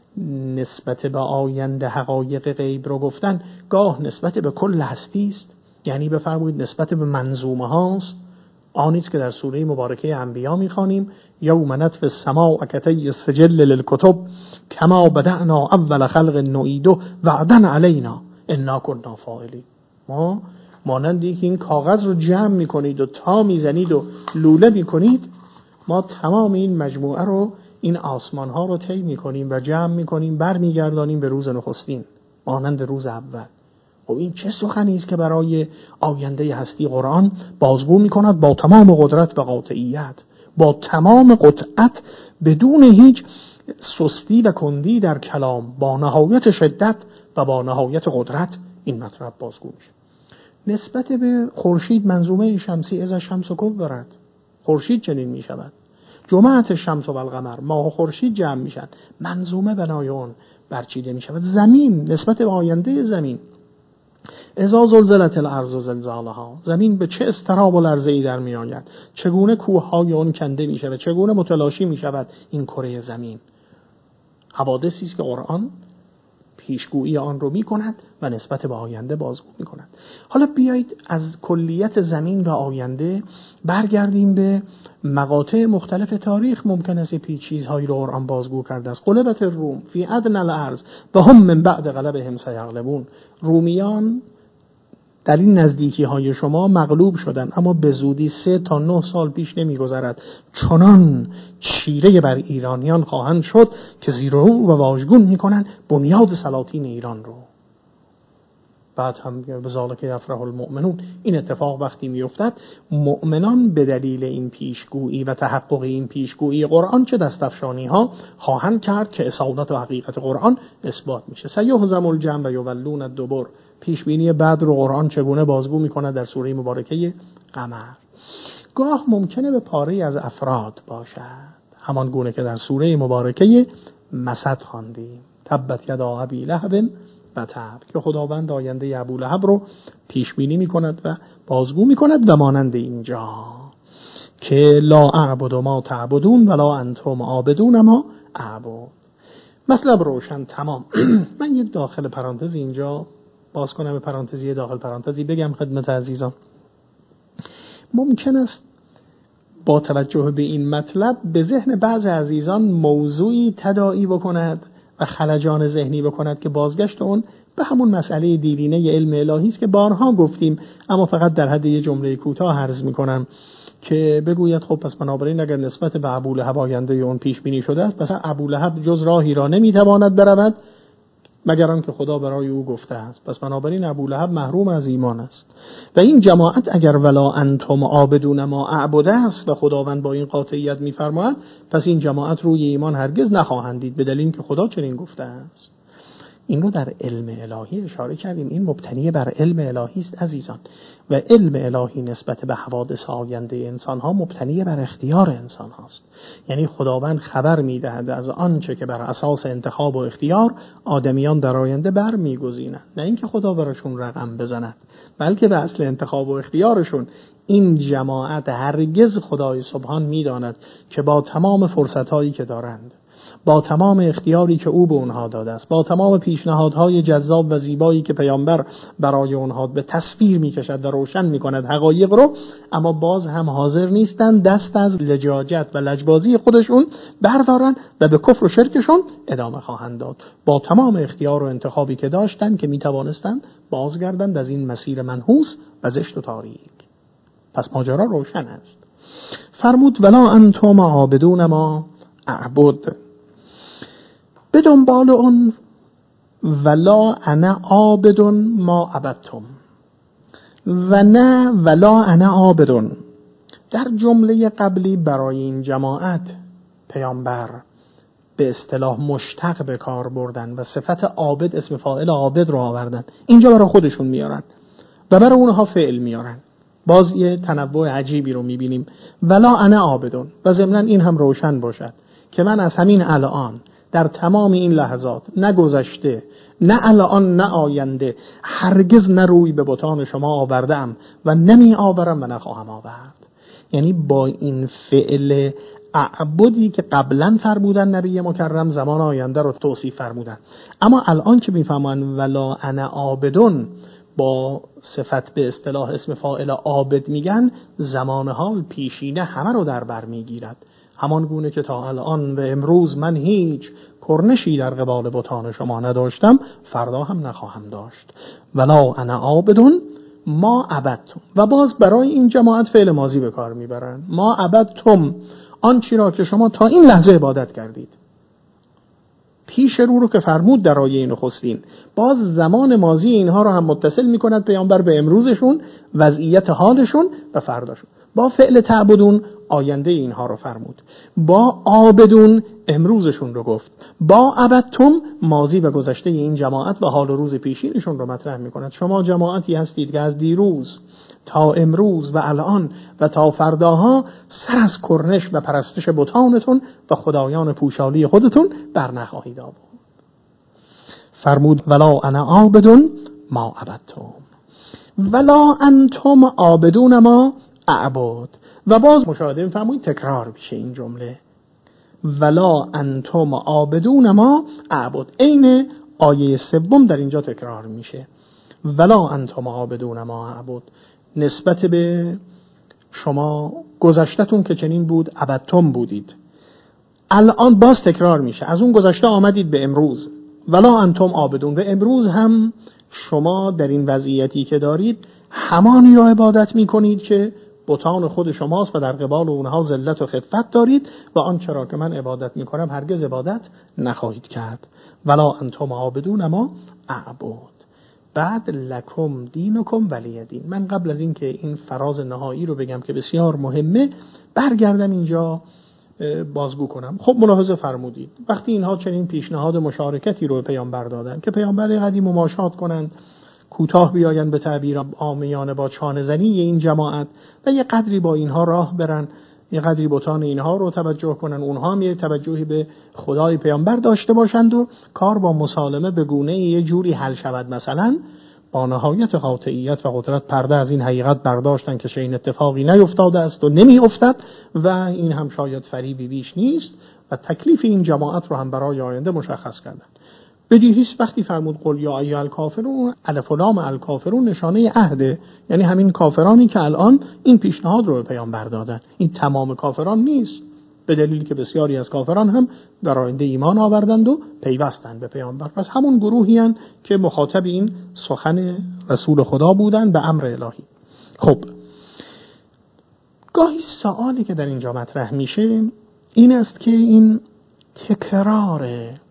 نسبت به آینده حقایق غیب رو گفتن، گاه نسبت به کل هستی است، یعنی بفرمایید نسبت به منظومه هاست، آنیست که در سوره مبارکه انبیا میخوانیم یوم نطوی السماء کطی السجل للکتب کما بدأنا اول خلق نعیده وعدا علینا انا کنا فاعلین. ما مانندی که این کاغذ رو جمع میکنید و تا میزنید و لوله میکنید، ما تمام این مجموعه رو، این آسمان ها رو طی میکنیم و جمع میکنیم، بر میگردانیم به روز نخستین مانند روز اول. خب این چه سخنی است که برای آینده هستی قرآن بازگو میکند با تمام قدرت و قاطعیت. با تمام قطعت بدون هیچ سستی و کندی در کلام، با نهایت شدت و با نهایت قدرت این مطلب بازگو میشه. نسبت به خورشید منظومه شمسی از شمس و کبرت، خورشید چنین می شود. جمعت شمس و القمر، ماه و خورشید جمع میشن، منظومه بنای اون برچیده می شود. زمین نسبت به آینده زمین، اذا زلزلت الارض زلزالها، زمین به چه اضطراب و لرزه‌ای در می آید، چگونه کوههای اون کنده می شود، چگونه متلاشی می شود این کره زمین. حوادثی است که قرآن پیشگویی آن رو می کند و نسبت به آینده بازگو می کند. حالا بیایید از کلیت زمین و آینده برگردیم به مقاطع مختلف تاریخ. ممکن است پیچ چیزهایی رو قرآن بازگو کرده است. غلبت الروم فی ادنی الارض و هم من بعد غلبهم سیغلبون. رومیان در این نزدیکی های شما مغلوب شدن، اما به زودی سه تا نه سال پیش نمی گذرد چنان چیره بر ایرانیان خواهند شد که زیر و رو و واژگون می کنند بنیاد سلاطین ایران رو. بعد هم بذالک یفرح المؤمنون، این اتفاق وقتی می افتد مؤمنان به دلیل این پیشگویی و تحقق این پیشگویی قرآن چه دستفشانی ها خواهند کرد که اصالت و حقیقت قرآن اثبات میشه. سیهزم الجمع و یولون الدبر، پیش بینی بعد رو قرآن چگونه بازگو میکنه در سوره مبارکه قمر. گاه ممکنه به پاره از افراد باشد، همان گونه که در سوره مبارکه مسد خواندیم، تبت یدا ابی لهب و تب، که خداوند آینده ابو لهب رو پیش بینی میکند و بازگو میکند و مانند اینجا که لا اعبد ما تعبدون ولا انتم عابدون ما اعبد. مطلب روشن، تمام. من یک داخل پرانتز اینجا باز کنم، پرانتزی داخل پرانتزی بگم خدمت عزیزان. ممکن است با توجه به این مطلب به ذهن بعض عزیزان موضوعی تداعی بکند و خلجان ذهنی بکند که بازگشت اون به همون مسئله دیرینه علم الهی است که بارها گفتیم، اما فقط در حد یه جمله کوتاه عرض میکنم که بگوید خب پس بنابراین اگر نسبت به ابولهب آینده اون پیش بینی شده است، پس ابولهب جز راهی را نمیتواند برود مگر آنکه خدا برای او گفته است، پس بنابراین ابولهب محروم از ایمان است. و این جماعت اگر ولا انتم عابدون ما اعبد است و خداوند با این قاطعیت میفرماید، پس این جماعت روی ایمان هرگز نخواهند دید، به دلیل اینکه خدا چنین گفته است. این رو در علم الهی اشاره کردیم، این مبتنی بر علم الهی است عزیزان، و علم الهی نسبت به حوادث آینده انسان ها مبتنی بر اختیار انسان هاست. یعنی خداوند خبر میدهد از آنچه که بر اساس انتخاب و اختیار آدمیان در آینده بر میگزینند، نه اینکه خدا براشون رقم بزند، بلکه به اصل انتخاب و اختیارشون. این جماعت هرگز خدای سبحان میداند که با تمام فرصت هایی که دارند، با تمام اختیاری که او به اونها داده است، با تمام پیشنهادهای جذاب و زیبایی که پیامبر برای اونها به تصویر میکشد و روشن میکند حقایق رو، اما باز هم حاضر نیستند دست از لجاجت و لجبازی خودشون بردارن و به کفر و شرکشون ادامه خواهند داد، با تمام اختیار و انتخابی که داشتند که میتوانستند بازگردند از این مسیر منحوس و زشت و تاریک. پس ماجرا روشن است. فرمود ولا انتم عابدون ما اعبد، به دنبال اون ولا انا عابد ما عبدتم، و نه ولا انا عابد. در جمله قبلی برای این جماعت پیامبر به اصطلاح مشتق به کار بردن و صفت عابد، اسم فاعل عابد رو آوردن، اینجا برای خودشون میارن و برای اونها فعل میارن. باز یه تنوع عجیبی رو میبینیم، ولا انا عابدون. و ضمناً این هم روشن باشد که من از همین الان در تمام این لحظات، نه گذشته نه الان نه آینده، هرگز نه روی به بتان شما آوردم و نمی آورم و نخواهم آورد. یعنی با این فعل اعبدی که قبلا فرمودن نبی مکرم زمان آینده رو توصیف فرمودن، اما الان که میفهمن ولا انا عابدون با صفت به اصطلاح اسم فاعل عابد میگن، زمان حال پیشینه همه رو در بر میگیرد. همان گونه که تا الان و امروز من هیچ کرنشی در قبال بتان شما نداشتم، فردا هم نخواهم داشت. ولا انا عابدون ما عبدتم. و باز برای این جماعت فعل ماضی به کار میبرن، ما عبدتم، آنچه را که شما تا این لحظه عبادت کردید. پیش رو رو که فرمود در آیه نخستین، باز زمان ماضی اینها رو هم متصل میکند پیامبر به امروزشون، وضعیت حالشون و فرداشون. با فعل تعبدون آینده اینها رو فرمود. با عابدون امروزشون رو گفت. با عبدتم ماضی و گذشته این جماعت و حال و روز پیشینشون رو مطرح می‌کند. شما جماعتی هستید که از دیروز تا امروز و الان و تا فرداها سر از کرنش و پرستش بتانتون و خدایان پوشالی خودتون بر نخواهید آورد. فرمود ولا انا عابدون ما عبدتم ولا انتم عابدون ما اعبد. و باز مشاهده می‌فرمایید تکرار میشه این جمله ولا انتم عابدون ما اعبد. عین آیه سوم در اینجا تکرار میشه. ولا انتم عابدون ما اعبد نسبت به شما گذشته‌تون که چنین بود عبدتم بودید. الان باز تکرار میشه. از اون گذشته آمدید به امروز ولا انتم عابدون و امروز هم شما در این وضعیتی که دارید همانی را عبادت میکنید که بتان خود شماست و در قبال اونها ذلت و خفت دارید و آنچه را که من عبادت میکنم هرگز عبادت نخواهید کرد. ولا انتم عابدون ما اعبد. بعد لکم دینکم ولی دین. من قبل از این که این فراز نهایی رو بگم که بسیار مهمه برگردم اینجا بازگو کنم. خب ملاحظه فرمودید وقتی اینها چنین پیشنهاد مشارکتی رو به پیامبر دادن که پیامبر قدیم مماشات کنند، کوتاه بیاین به تعبیر عامیانه با چانه زنی این جماعت و یه قدری با اینها راه برن، یه قدری بتان اینها رو توجه کنن، اونها هم یه توجهی به خدای پیامبر داشته باشند و کار با مسالمه به گونه یه جوری حل شود. مثلا با نهایت قاطعیت و قدرت پرده از این حقیقت برداشتن که چنین اتفاقی نیفتاده است و نمی افتد و این هم شاید فریبی بیش نیست و تکلیف این جماعت رو هم برای آینده مشخص کردن. بدیهیست وقتی فرمود قل یا ایها الکافرون الف و لام الکافرون نشانه عهده، یعنی همین کافرانی که الان این پیشنهاد رو به پیامبر دادن. این تمام کافران نیست، به دلیلی که بسیاری از کافران هم در آینده ایمان آوردند و پیوستند به پیامبر. پس همون گروهی هستند که مخاطب این سخن رسول خدا بودند به امر الهی. خب گاهی سوالی که در اینجا مطرح میشه این است که این تکرار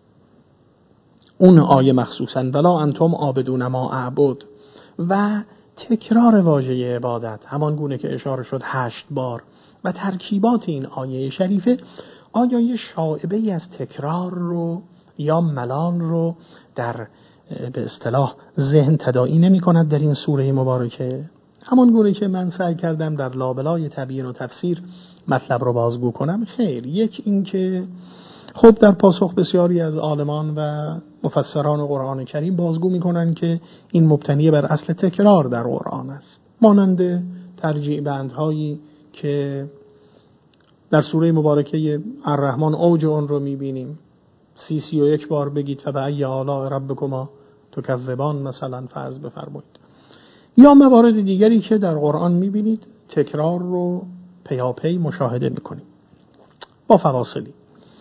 اون آیه مخصوصاً ولا انتم عابدون ما اعبد و تکرار واژه عبادت همان گونه که اشاره شد هشت بار و ترکیبات این آیه شریفه آیا یه شائبه ای از تکرار رو یا ملال رو در به اصطلاح ذهن تداعی نمی کند در این سوره مبارکه؟ همان گونه که من سعی کردم در لابلای تبیین و تفسیر مطلب رو بازگو کنم. خیر، یک این که خب در پاسخ بسیاری از عالمان و مفسران قرآن کریم بازگو میکنن که این مبتنی بر اصل تکرار در قرآن است، مانند ترجیع بندهایی که در سوره مبارکه الرحمن اوج اون رو میبینیم، سی سی و یک بار بگید فبأی آلاء ربکما تکذبان مثلا فرض بفرمایید، یا موارد دیگری که در قرآن میبینید تکرار رو پیاپی مشاهده میکنید با فواصلی.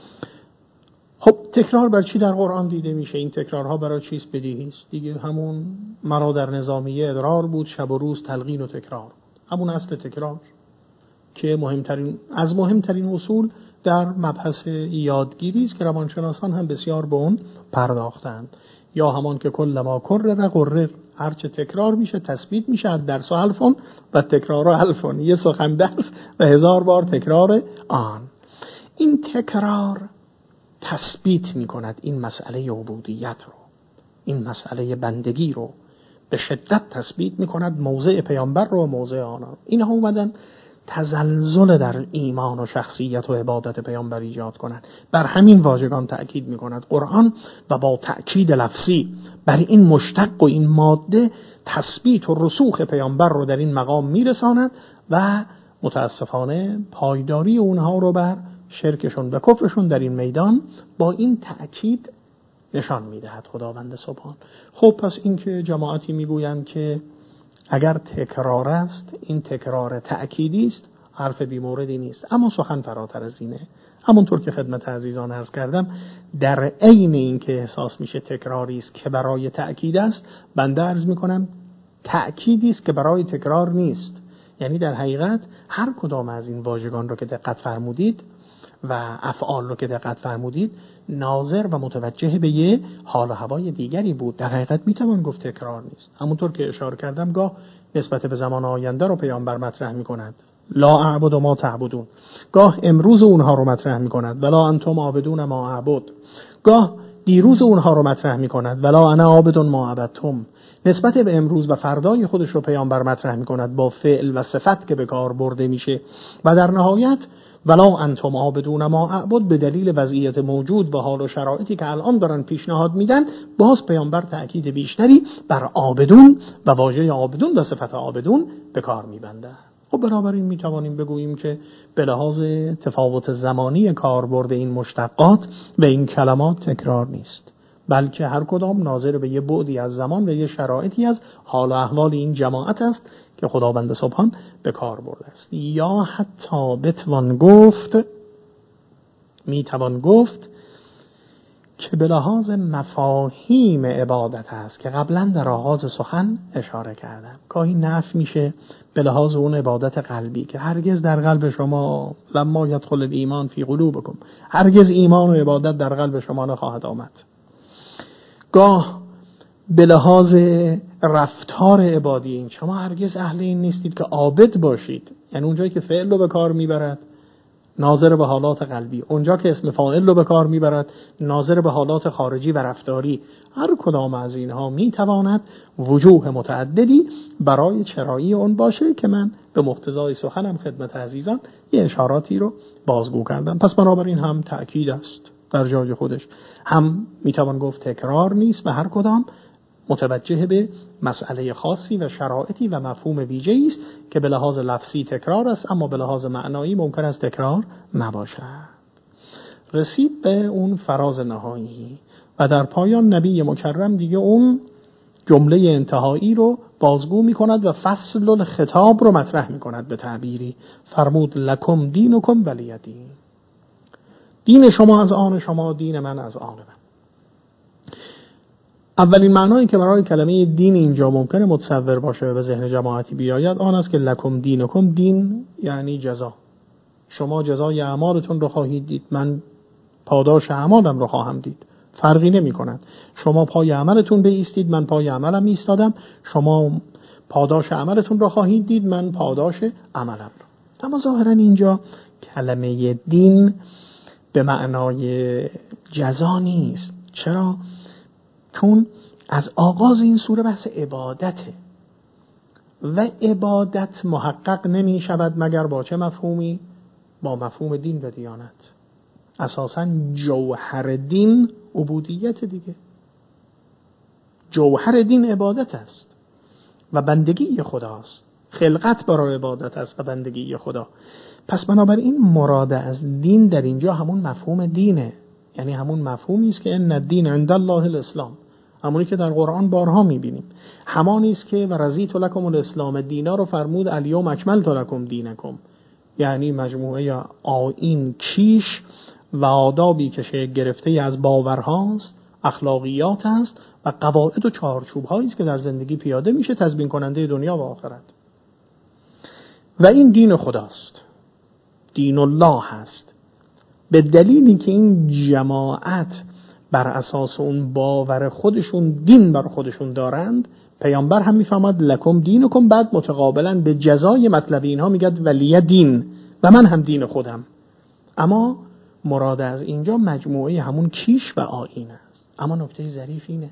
خب تکرار بر چی در قرآن دیده میشه؟ این تکرارها برای چیست؟ بدیهی است دیگه، همون مرا در نظامیه ادرار بود، شب و روز تلقین و تکرار، همون اصل تکرار که مهمترین از مهمترین اصول در مبحث یادگیری است که روانشناسان هم بسیار به اون پرداختند. یا همان که کل ما کرر قرر، هرچه تکرار میشه تثبیت میشه، درس و الفون و تکرار و الفون، یه سخن درس و هزار بار تکرار آن. این تکرار تثبیت میکند این مسئله عبودیت رو، این مسئله بندگی رو به شدت تثبیت میکند، موضع پیامبر رو و موضع آنها. اینها اومدن تزلزل در ایمان و شخصیت و عبادت پیامبر ایجاد کنند. بر همین واژگان تأکید میکند قرآن و با تأکید لفظی بر این مشتق و این ماده تثبیت و رسوخ پیامبر رو در این مقام میرساند و متاسفانه پایداری اونها رو بر شرکشون و کفرشون در این میدان با این تأکید نشان میدهد خداوند سبحان. خب پس این که جماعتی میگویند که اگر تکرار است این تکرار تأکیدی است، حرف بی موردی نیست، اما سخن فراتر از اینه. همونطور که خدمت عزیزان عرض کردم، در عین این که احساس میشه تکراری است که برای تأکید است، بنده عرض میکنم تأکیدی است که برای تکرار نیست. یعنی در حقیقت هر کدام از این واژگان رو که دقت فرمودید و افعال رو که دقت فرمودید ناظر و متوجه به یه حال و هوای دیگری بود. در حقیقت میتوان گفت تکرار نیست. همونطور که اشاره کردم گاه نسبت به زمان آینده رو پیامبر مطرح میکند، لا اعبد ما تعبدون. گاه امروز اونها رو مطرح میکند ولا انتم عابدون ما اعبد. گاه دیروز اونها رو مطرح میکند ولا انا عابد ما عبدتم. نسبت به امروز و فردای خودش رو پیامبر مطرح میکند با فعل و صفت که به کار برده میشه و در نهایت ولا انتم عابدون ما اعبد به دلیل وضعیت موجود و حال و شرایطی که الان دارن پیشنهاد میدن باز پیامبر تأکید بیشتری بر عابدون و واژه عابدون و صفت عابدون به کار میبنده. خب بنابراین میتوانیم بگوییم که به لحاظ تفاوت زمانی کاربرد این مشتقات و این کلمات تکرار نیست، بلکه هر کدام ناظر به یه بعدی از زمان و یه شرایطی از حال و احوال این جماعت است که خداوند سبحان به کار برده است. یا حتی بتوان گفت میتوان گفت که به لحاظ مفاهیم عبادت است که قبلا در آغاز سخن اشاره کردم. گاهی نفی میشه به لحاظ اون عبادت قلبی که هرگز در قلب شما لما یدخل الایمان فی قلوبکم، هرگز ایمان و عبادت در قلب شما نخواهد آمد. گاه به لحاظ رفتار عبادی این شما هرگز اهل این نیستید که عابد باشید، یعنی اونجایی که فعل رو به کار میبرد ناظر به حالات قلبی، اونجا که اسم فاعل رو به کار میبرد ناظر به حالات خارجی و رفتاری. هر کدام از اینها میتواند وجوه متعددی برای چرایی اون باشه که من به مقتضای سخنم خدمت عزیزان یه اشاراتی رو بازگو کردم. پس بنابراین هم تأکید است در جای خودش، هم میتوان گفت تکرار نیست و هر کدام متوجه به مسئله خاصی و شرایطی و مفهوم ویژه‌ای است که به لحاظ لفظی تکرار است اما به لحاظ معنایی ممکن است تکرار نباشد. رسید به اون فراز نهایی و در پایان نبی مکرم دیگه اون جمله انتهایی رو بازگو می کند و فصل الخطاب رو مطرح می کند. به تعبیری فرمود لکم دینکم ولی دین، دین شما از آن شما، دین من از آن من. اولین معنایی که برای کلمه دین اینجا ممکنه متصور باشه و به ذهن جماعتی بیاید آن است که لکم دینکم، دین یعنی جزا. شما جزای اعمالتون رو خواهید دید، من پاداش اعمالم رو خواهم دید. فرقی نمی کند. شما پای عملتون بایستید، من پای عملم ایستادم. شما پاداش عملتون رو خواهید دید، من پاداش عملم رو. اما ظاهرا اینجا کلمه دین به معنای جزا نیست. چرا؟ چون از آغاز این سوره بحث عبادته و عبادت محقق نمی شود مگر با چه مفهومی؟ با مفهوم دین و دیانت. اساساً جوهر دین عبودیت دیگه. جوهر دین عبادت است و بندگی خداست. خلقت برای عبادت است و بندگی خدا. پس بنابراین مراد از دین در اینجا همون مفهوم دینه، یعنی همون مفهومی است که ان الدین عند الله الاسلام، همونی که در قرآن بارها میبینیم. همانی است که و رضیت لکم الاسلام دینا رو فرمود الیوم اکملت لکم دینکم، یعنی مجموعه آیین کیش و آدابی که شکل گرفته از باورهاست، اخلاقیات است و قواعد و چارچوب‌هایی است که در زندگی پیاده میشه تضمین کننده دنیا و آخرت. و این دین خداست، دین الله هست. به دلیلی که این جماعت بر اساس اون باور خودشون دین بر خودشون دارند، پیامبر هم میفرماد لکم دینکم، بعد متقابلا به جزای مطلب اینها میگد ولی دین، و من هم دین خودم. اما مراد از اینجا مجموعه همون کیش و آیین است. اما نکته ظریف اینه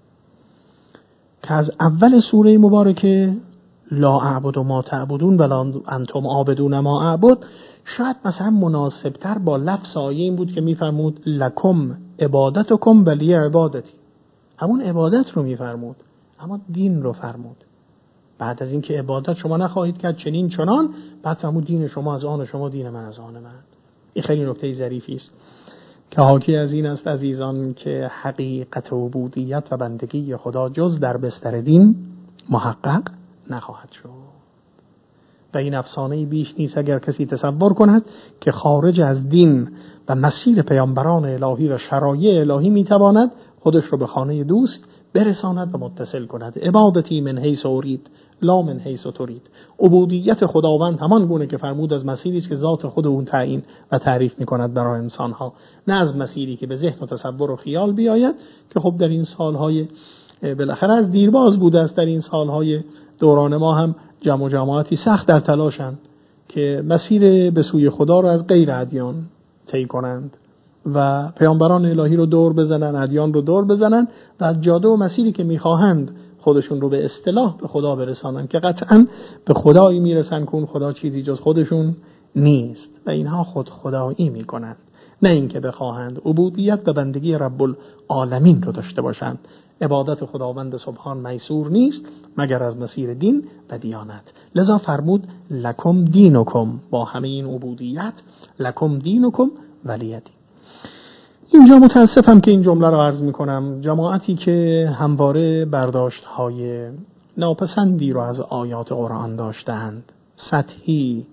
که از اول سوره مبارکه لا اعبد ما تعبدون ولا انتم عابدون ما اعبد شاید مثلا مناسبتر با لفظ آیه این بود که میفرمود لکم عبادتکم ولی عبادتی، همون عبادت رو میفرمود اما دین رو فرمود. بعد از اینکه عبادت شما نخواهید کرد چنین چنان، بعد فرمود دین شما از آن شما، دین من از آن من. این خیلی نکته ظریفی است که حاکی از این است عزیزان که حقیقت عبودیت و بندگی خدا جز در بستر دین محقق نخواهد شد. و این افسانه بیش نیست اگر کسی تصور کند که خارج از دین و مسیر پیامبران الهی و شرایع الهی میتواند خودش رو به خانه دوست برساند و متصل کند. عبادتی من حیث ارید لا من حیث ترید. عبودیت خداوند همان گونه که فرمود از مسیری است که ذات خود اون تعیین و تعریف میکند برای انسانها، نه از مسیری که به ذهن و تصور و خیال بیاید که خب در این سالهای بالاخره از دیرباز بوده است. در این سالهای دوران ما هم جمع و جماعتی سخت در تلاشن که مسیر به سوی خدا رو از غیر ادیان طی کنند و پیامبران الهی رو دور بزنن، ادیان رو دور بزنن و از جاده و مسیری که میخواهند خودشون رو به اصطلاح به خدا برسانن که قطعاً به خدایی میرسن که اون خدا چیزی جز خودشون نیست و اینها خود خدایی میکنند، نه اینکه بخواهند عبودیت و بندگی رب العالمین رو داشته باشند. عبادت خداوند سبحان میسور نیست مگر از مسیر دین و دیانت. لذا فرمود لکم دینکم، با همه این عبودیت لکم دینکم ولی دین. اینجا متاسفم که این جمله رو عرض میکنم. جماعتی که همواره برداشت‌های ناپسندی رو از آیات قرآن داشتند، سطحی،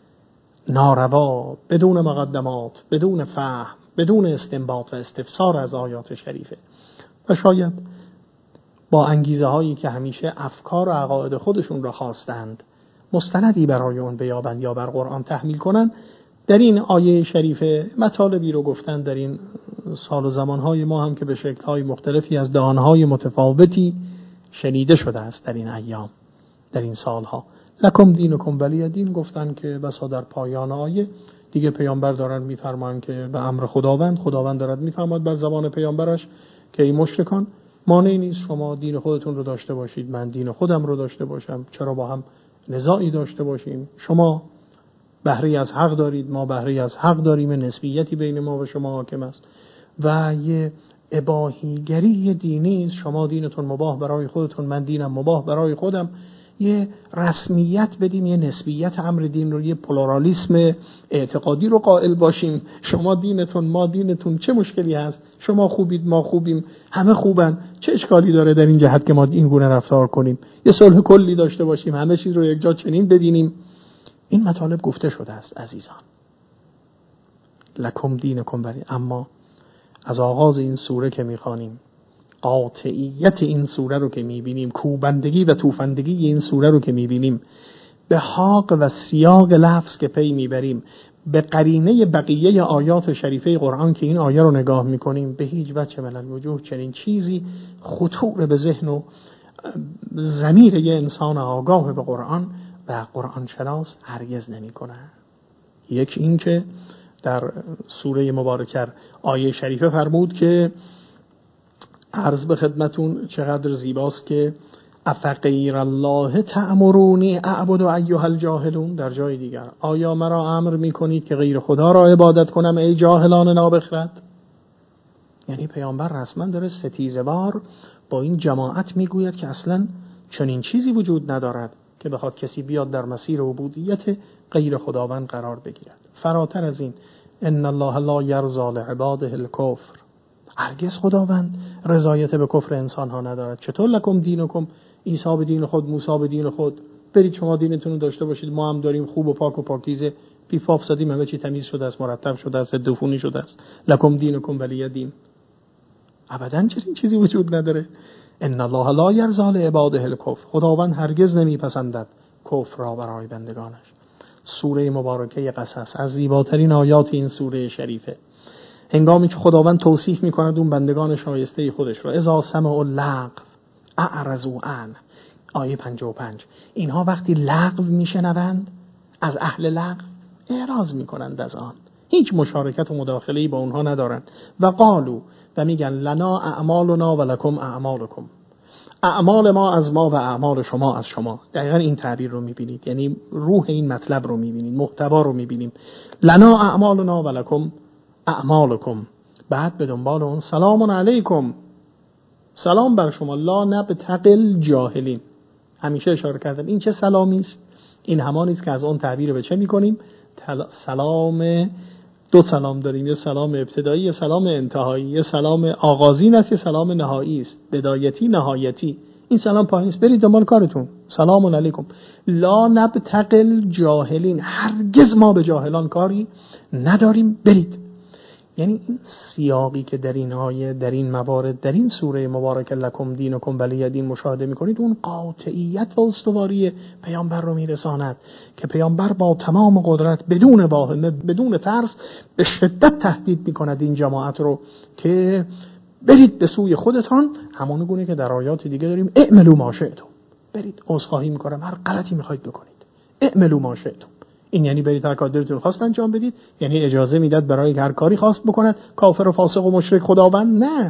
ناروا، بدون مقدمات، بدون فهم، بدون استنباط و استفسار از آیات شریفه و شاید با انگیزه هایی که همیشه افکار و عقاید خودشون را خواستند مستندی برای اون بیابند یا بر قرآن تحمیل کنند، در این آیه شریفه مطالبی رو گفتن. در این سال و زمانهای ما هم که به شکل‌های مختلفی از دهانهای متفاوتی شنیده شده است در این ایام، در این سالها، لکم دینکم ولی دین گفتن که بسا در پایان آیه دیگه پیامبر دارن میفرمان که به امر خداوند، خداوند دارد میفرماد بر زبان پیامبرش که ای مشرکان مانعی نیست شما دین خودتون رو داشته باشید، من دین خودم رو داشته باشم، چرا با هم نزاعی داشته باشیم؟ شما بهره از حق دارید، ما بهره از حق داریم، نسبیتی بین ما و شما حاکم است و یه اباحیگری دینی است. شما دینتون مباح برای خودتون، من دینم مباح برای خودم. یه رسمیت بدیم، یه نسبیت امر دین رو، یه پلورالیسم اعتقادی رو قائل باشیم. شما دینتون، ما دینتون، چه مشکلی هست؟ شما خوبید، ما خوبیم، همه خوبن، چه اشکالی داره در این جهت که ما این گونه رفتار کنیم؟ یه صلح کلی داشته باشیم، همه چیز رو یک جا چنین ببینیم. این مطالب گفته شده است عزیزان. لکم دینکم ولی، اما از آغاز این سوره که میخوانیم، قاطعیت این سوره رو که میبینیم، کوبندگی و توفندگی این سوره رو که میبینیم، به حاق و سیاق لفظ که پی میبریم، به قرینه بقیه آیات شریفه قرآن که این آیه رو نگاه میکنیم، به هیچ وجه من الوجوه چنین چیزی خطور به ذهن و ضمیر یه انسان آگاه به قرآن و قرآن شناس هرگز نمی کنه. یک این که در سوره مبارکه آیه شریفه فرمود که عرض به خدمتون چقدر زیباست که افغیر الله تأمرونی اعبد ایها الجاهلون. در جای دیگر آیا مرا امر میکنید که غیر خدا را عبادت کنم ای جاهلان نابخرد؟ یعنی پیامبر رسما داره ستیزه‌وار با این جماعت میگوید که اصلا چنین چیزی وجود ندارد که بخواد کسی بیاد در مسیر عبودیت غیر خداوند قرار بگیرد. فراتر از این، ان الله لا یرضی لعباده الکفر، هرگز خداوند رضایت به کفر انسان ها ندارد. چطور لکم دینکم، عیسی به دین خود، موسی به دین خود، برید شما دینتون رو داشته باشید، ما هم داریم خوب و پاک و پاکیزه، پیفاف زدیم، همه چی تمیز شده است، مرتب شده است، دفونی شده است، لکم دینکم ولی دین. ابداً چنین چیزی وجود نداره. ان الله لا یرضی لعباده الکفر، خداوند هرگز نمیپسندد کفر را برای بندگانش. سوره مبارکه قصص از زیباترین آیات این سوره شریفه، هنگامی که خداوند توصیف میکند اون بندگان شایسته خودش رو، اذا سمعوا اللغو اعرضوا عنه، آیه پنجاه و پنج، اینها وقتی لغو میشنوند از اهل لغو اعراض میکنند از آن، هیچ مشارکت و مداخله‌ای با اونها ندارند. و قالو، و میگن لنا اعمالنا و لکم اعمالکم، اعمال ما از ما و اعمال شما از شما. دقیقا این تعبیر رو میبینید، یعنی روح این مطلب رو میبینید، محتوا رو میبینیم. لنا اعمالنا و لکم اعمالکم، بعد به دنبال اون سلام علیکم، سلام بر شما، لا نبتغل جاهلین. همیشه اشاره کردم این چه سلامی است؟ این همانی است که از اون تعبیر به چه میکنیم؟ سلام، دو سلام داریم، یه سلام ابتدایی، یه سلام انتهایی، یه سلام آغازین است، یه سلام نهایی است، بدایتی نهایتی. این سلام پایین است، برید دنبال کارتون، سلام علیکم. لا نبتغل جاهلین، هرگز ما به جاهلان کاری نداریم، برید. یعنی این سیاقی که در این آیه، در این موارد، در این سوره مبارکه لکم دینکم ولی دین مشاهده میکنید، اون قاطعیت و استواری پیامبر رو میرساند که پیامبر با تمام قدرت، بدون واهمه، بدون ترس، به شدت تهدید میکند این جماعت رو که برید به سوی خودتان، همون گونه که در آیات دیگه داریم اعملوا ما شئتم، برید، عذرخواهی میکنم، هر غلطی میخواید بکنید، اعملوا ما شئتم. این یعنی برید هر کار دلتون خواست انجام بدید؟ یعنی اجازه میداد برای هر کاری خواست بکند کافر و فاسق و مشرک خداوند؟ نه،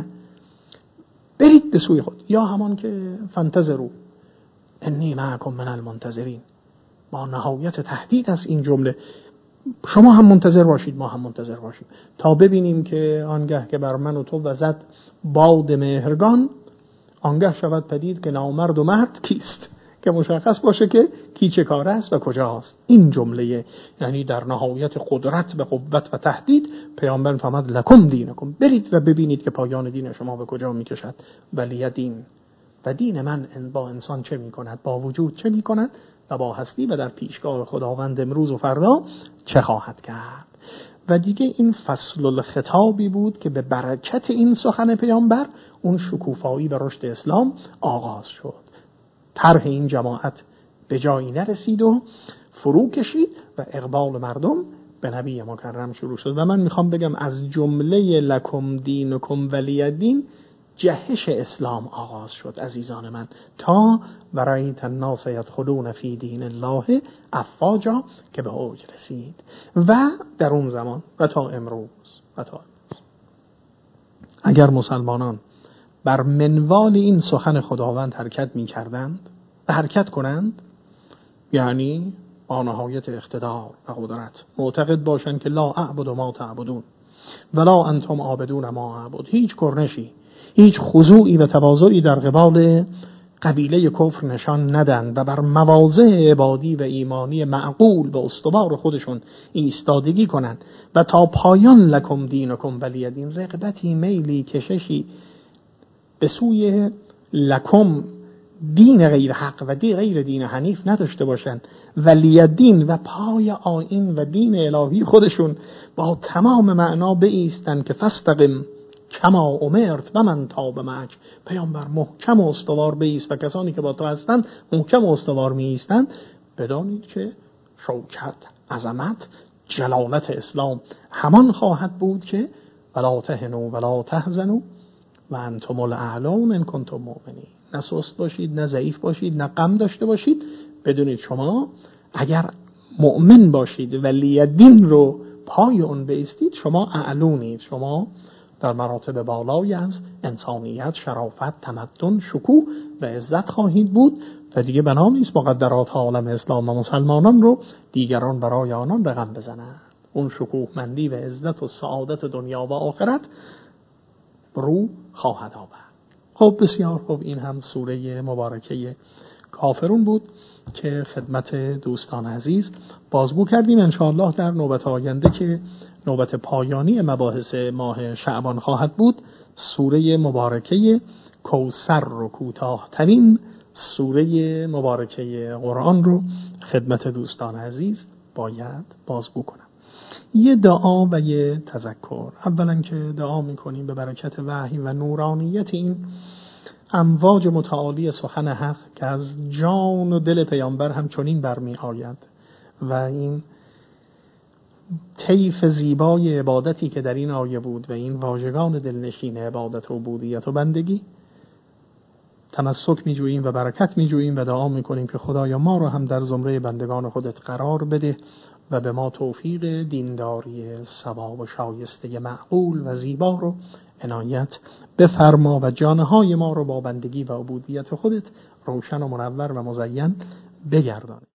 برید به سوی خود. یا همان که فانتظروا انی معکم من المنتظرین، با نهایت تهدید از این جمله، شما هم منتظر باشید ما هم منتظر باشیم تا ببینیم که آنگه که بر من و تو وزد باد مهرگان، آنگه شود پدید که نامرد و مرد کیست، که مشخص باشه که کی چه کار است و کجاست. این جمله یعنی در نهایت قدرت و قوت و تهدید پیامبر فرمود لکم دینکم، برید و ببینید که پایان دین شما به کجا میکشد. ولی دین، و دین من با انسان چه میکند، با وجود چه میکند و با هستی و در پیشگاه خداوند امروز و فردا چه خواهد کرد. و دیگه این فصل الخطابی بود که به برکت این سخن پیامبر اون شکوفایی و رشد اسلام آغاز شد. طرح این جماعت به جایی نرسید و فرو کشید و اقبال مردم به نبی مکرم شروع شد. و من میخوام بگم از جمله لکم دینکم ولی دین جهش اسلام آغاز شد عزیزان من، تا برایت الناس یدخلون فی دین الله افواجا که به اوج رسید. و در اون زمان و تا امروز و تا امروز اگر مسلمانان بر منوال این سخن خداوند حرکت می کردند و حرکت کنند، یعنی با نهایت اقتدار و قدرت معتقد باشند که لا اعبد ما تعبدون ولا انتم عابدون ما اعبد، هیچ کرنشی، هیچ خضوعی و تواضعی در قبال قبیله کفر نشان ندن و بر مواضع عبادی و ایمانی معقول و استوار خودشون ایستادگی کنند و تا پایان لکم دینکم ولی دین، رغبتی، میلی، کششی به سوی لکم دین غیر حق و دی غیر دین حنیف نداشته باشند، ولی دین و پای آیین و دین الهی خودشون با تمام معنا بایستند که فاستقم کما امرت و من تاب معک، پیامبر محکم و استوار بایست و کسانی که با تو هستند محکم و استوار می ایستند، بدانید که شوکت، عظمت، جلالت اسلام همان خواهد بود که ولا تهنوا ولا تحزنوا و انتم الاعلون ان کنتم مؤمنین. نه سست باشید، نه ضعیف باشید، نه غم داشته باشید، بدونید شما اگر مؤمن باشید ولی دین رو پای اون بایستید، شما اعلونید، شما در مراتب بالایی از انسانیت، شرافت، تمدن، شکوه و عزت خواهید بود و دیگه بنا نیست مقدرات عالم اسلام و مسلمانان رو دیگران برای آنان رقم بزنند. اون شکوهمندی و عزت و سعادت دنیا و آخرت رو خواهد آورد. خب بسیار خوب، این هم سوره مبارکه کافرون بود که خدمت دوستان عزیز بازگو کردیم. انشاءالله در نوبت آینده که نوبت پایانی مباحث ماه شعبان خواهد بود، سوره مبارکه کوثر رو، کوتاه‌ترین سوره مبارکه قرآن رو خدمت دوستان عزیز باید بازگو کنم. یه دعا و یه تذکر. اولا که دعا میکنیم به برکت وحی و نورانیت این امواج متعالی سخن حق که از جان و دل پیامبر هم چنین برمی آید و این طیف زیبای عبادتی که در این آیه بود و این واژگان دلنشین عبادت و عبودیت و بندگی، تمسک می جوییم و برکت می جوییم و دعا می کنیم که خدایا ما رو هم در زمره بندگان خودت قرار بده و به ما توفیق دینداری صواب و شایسته معقول و زیبا رو عنایت بفرما و جانهای ما رو با بندگی و عبودیت خودت روشن و منور و مزین بگردان.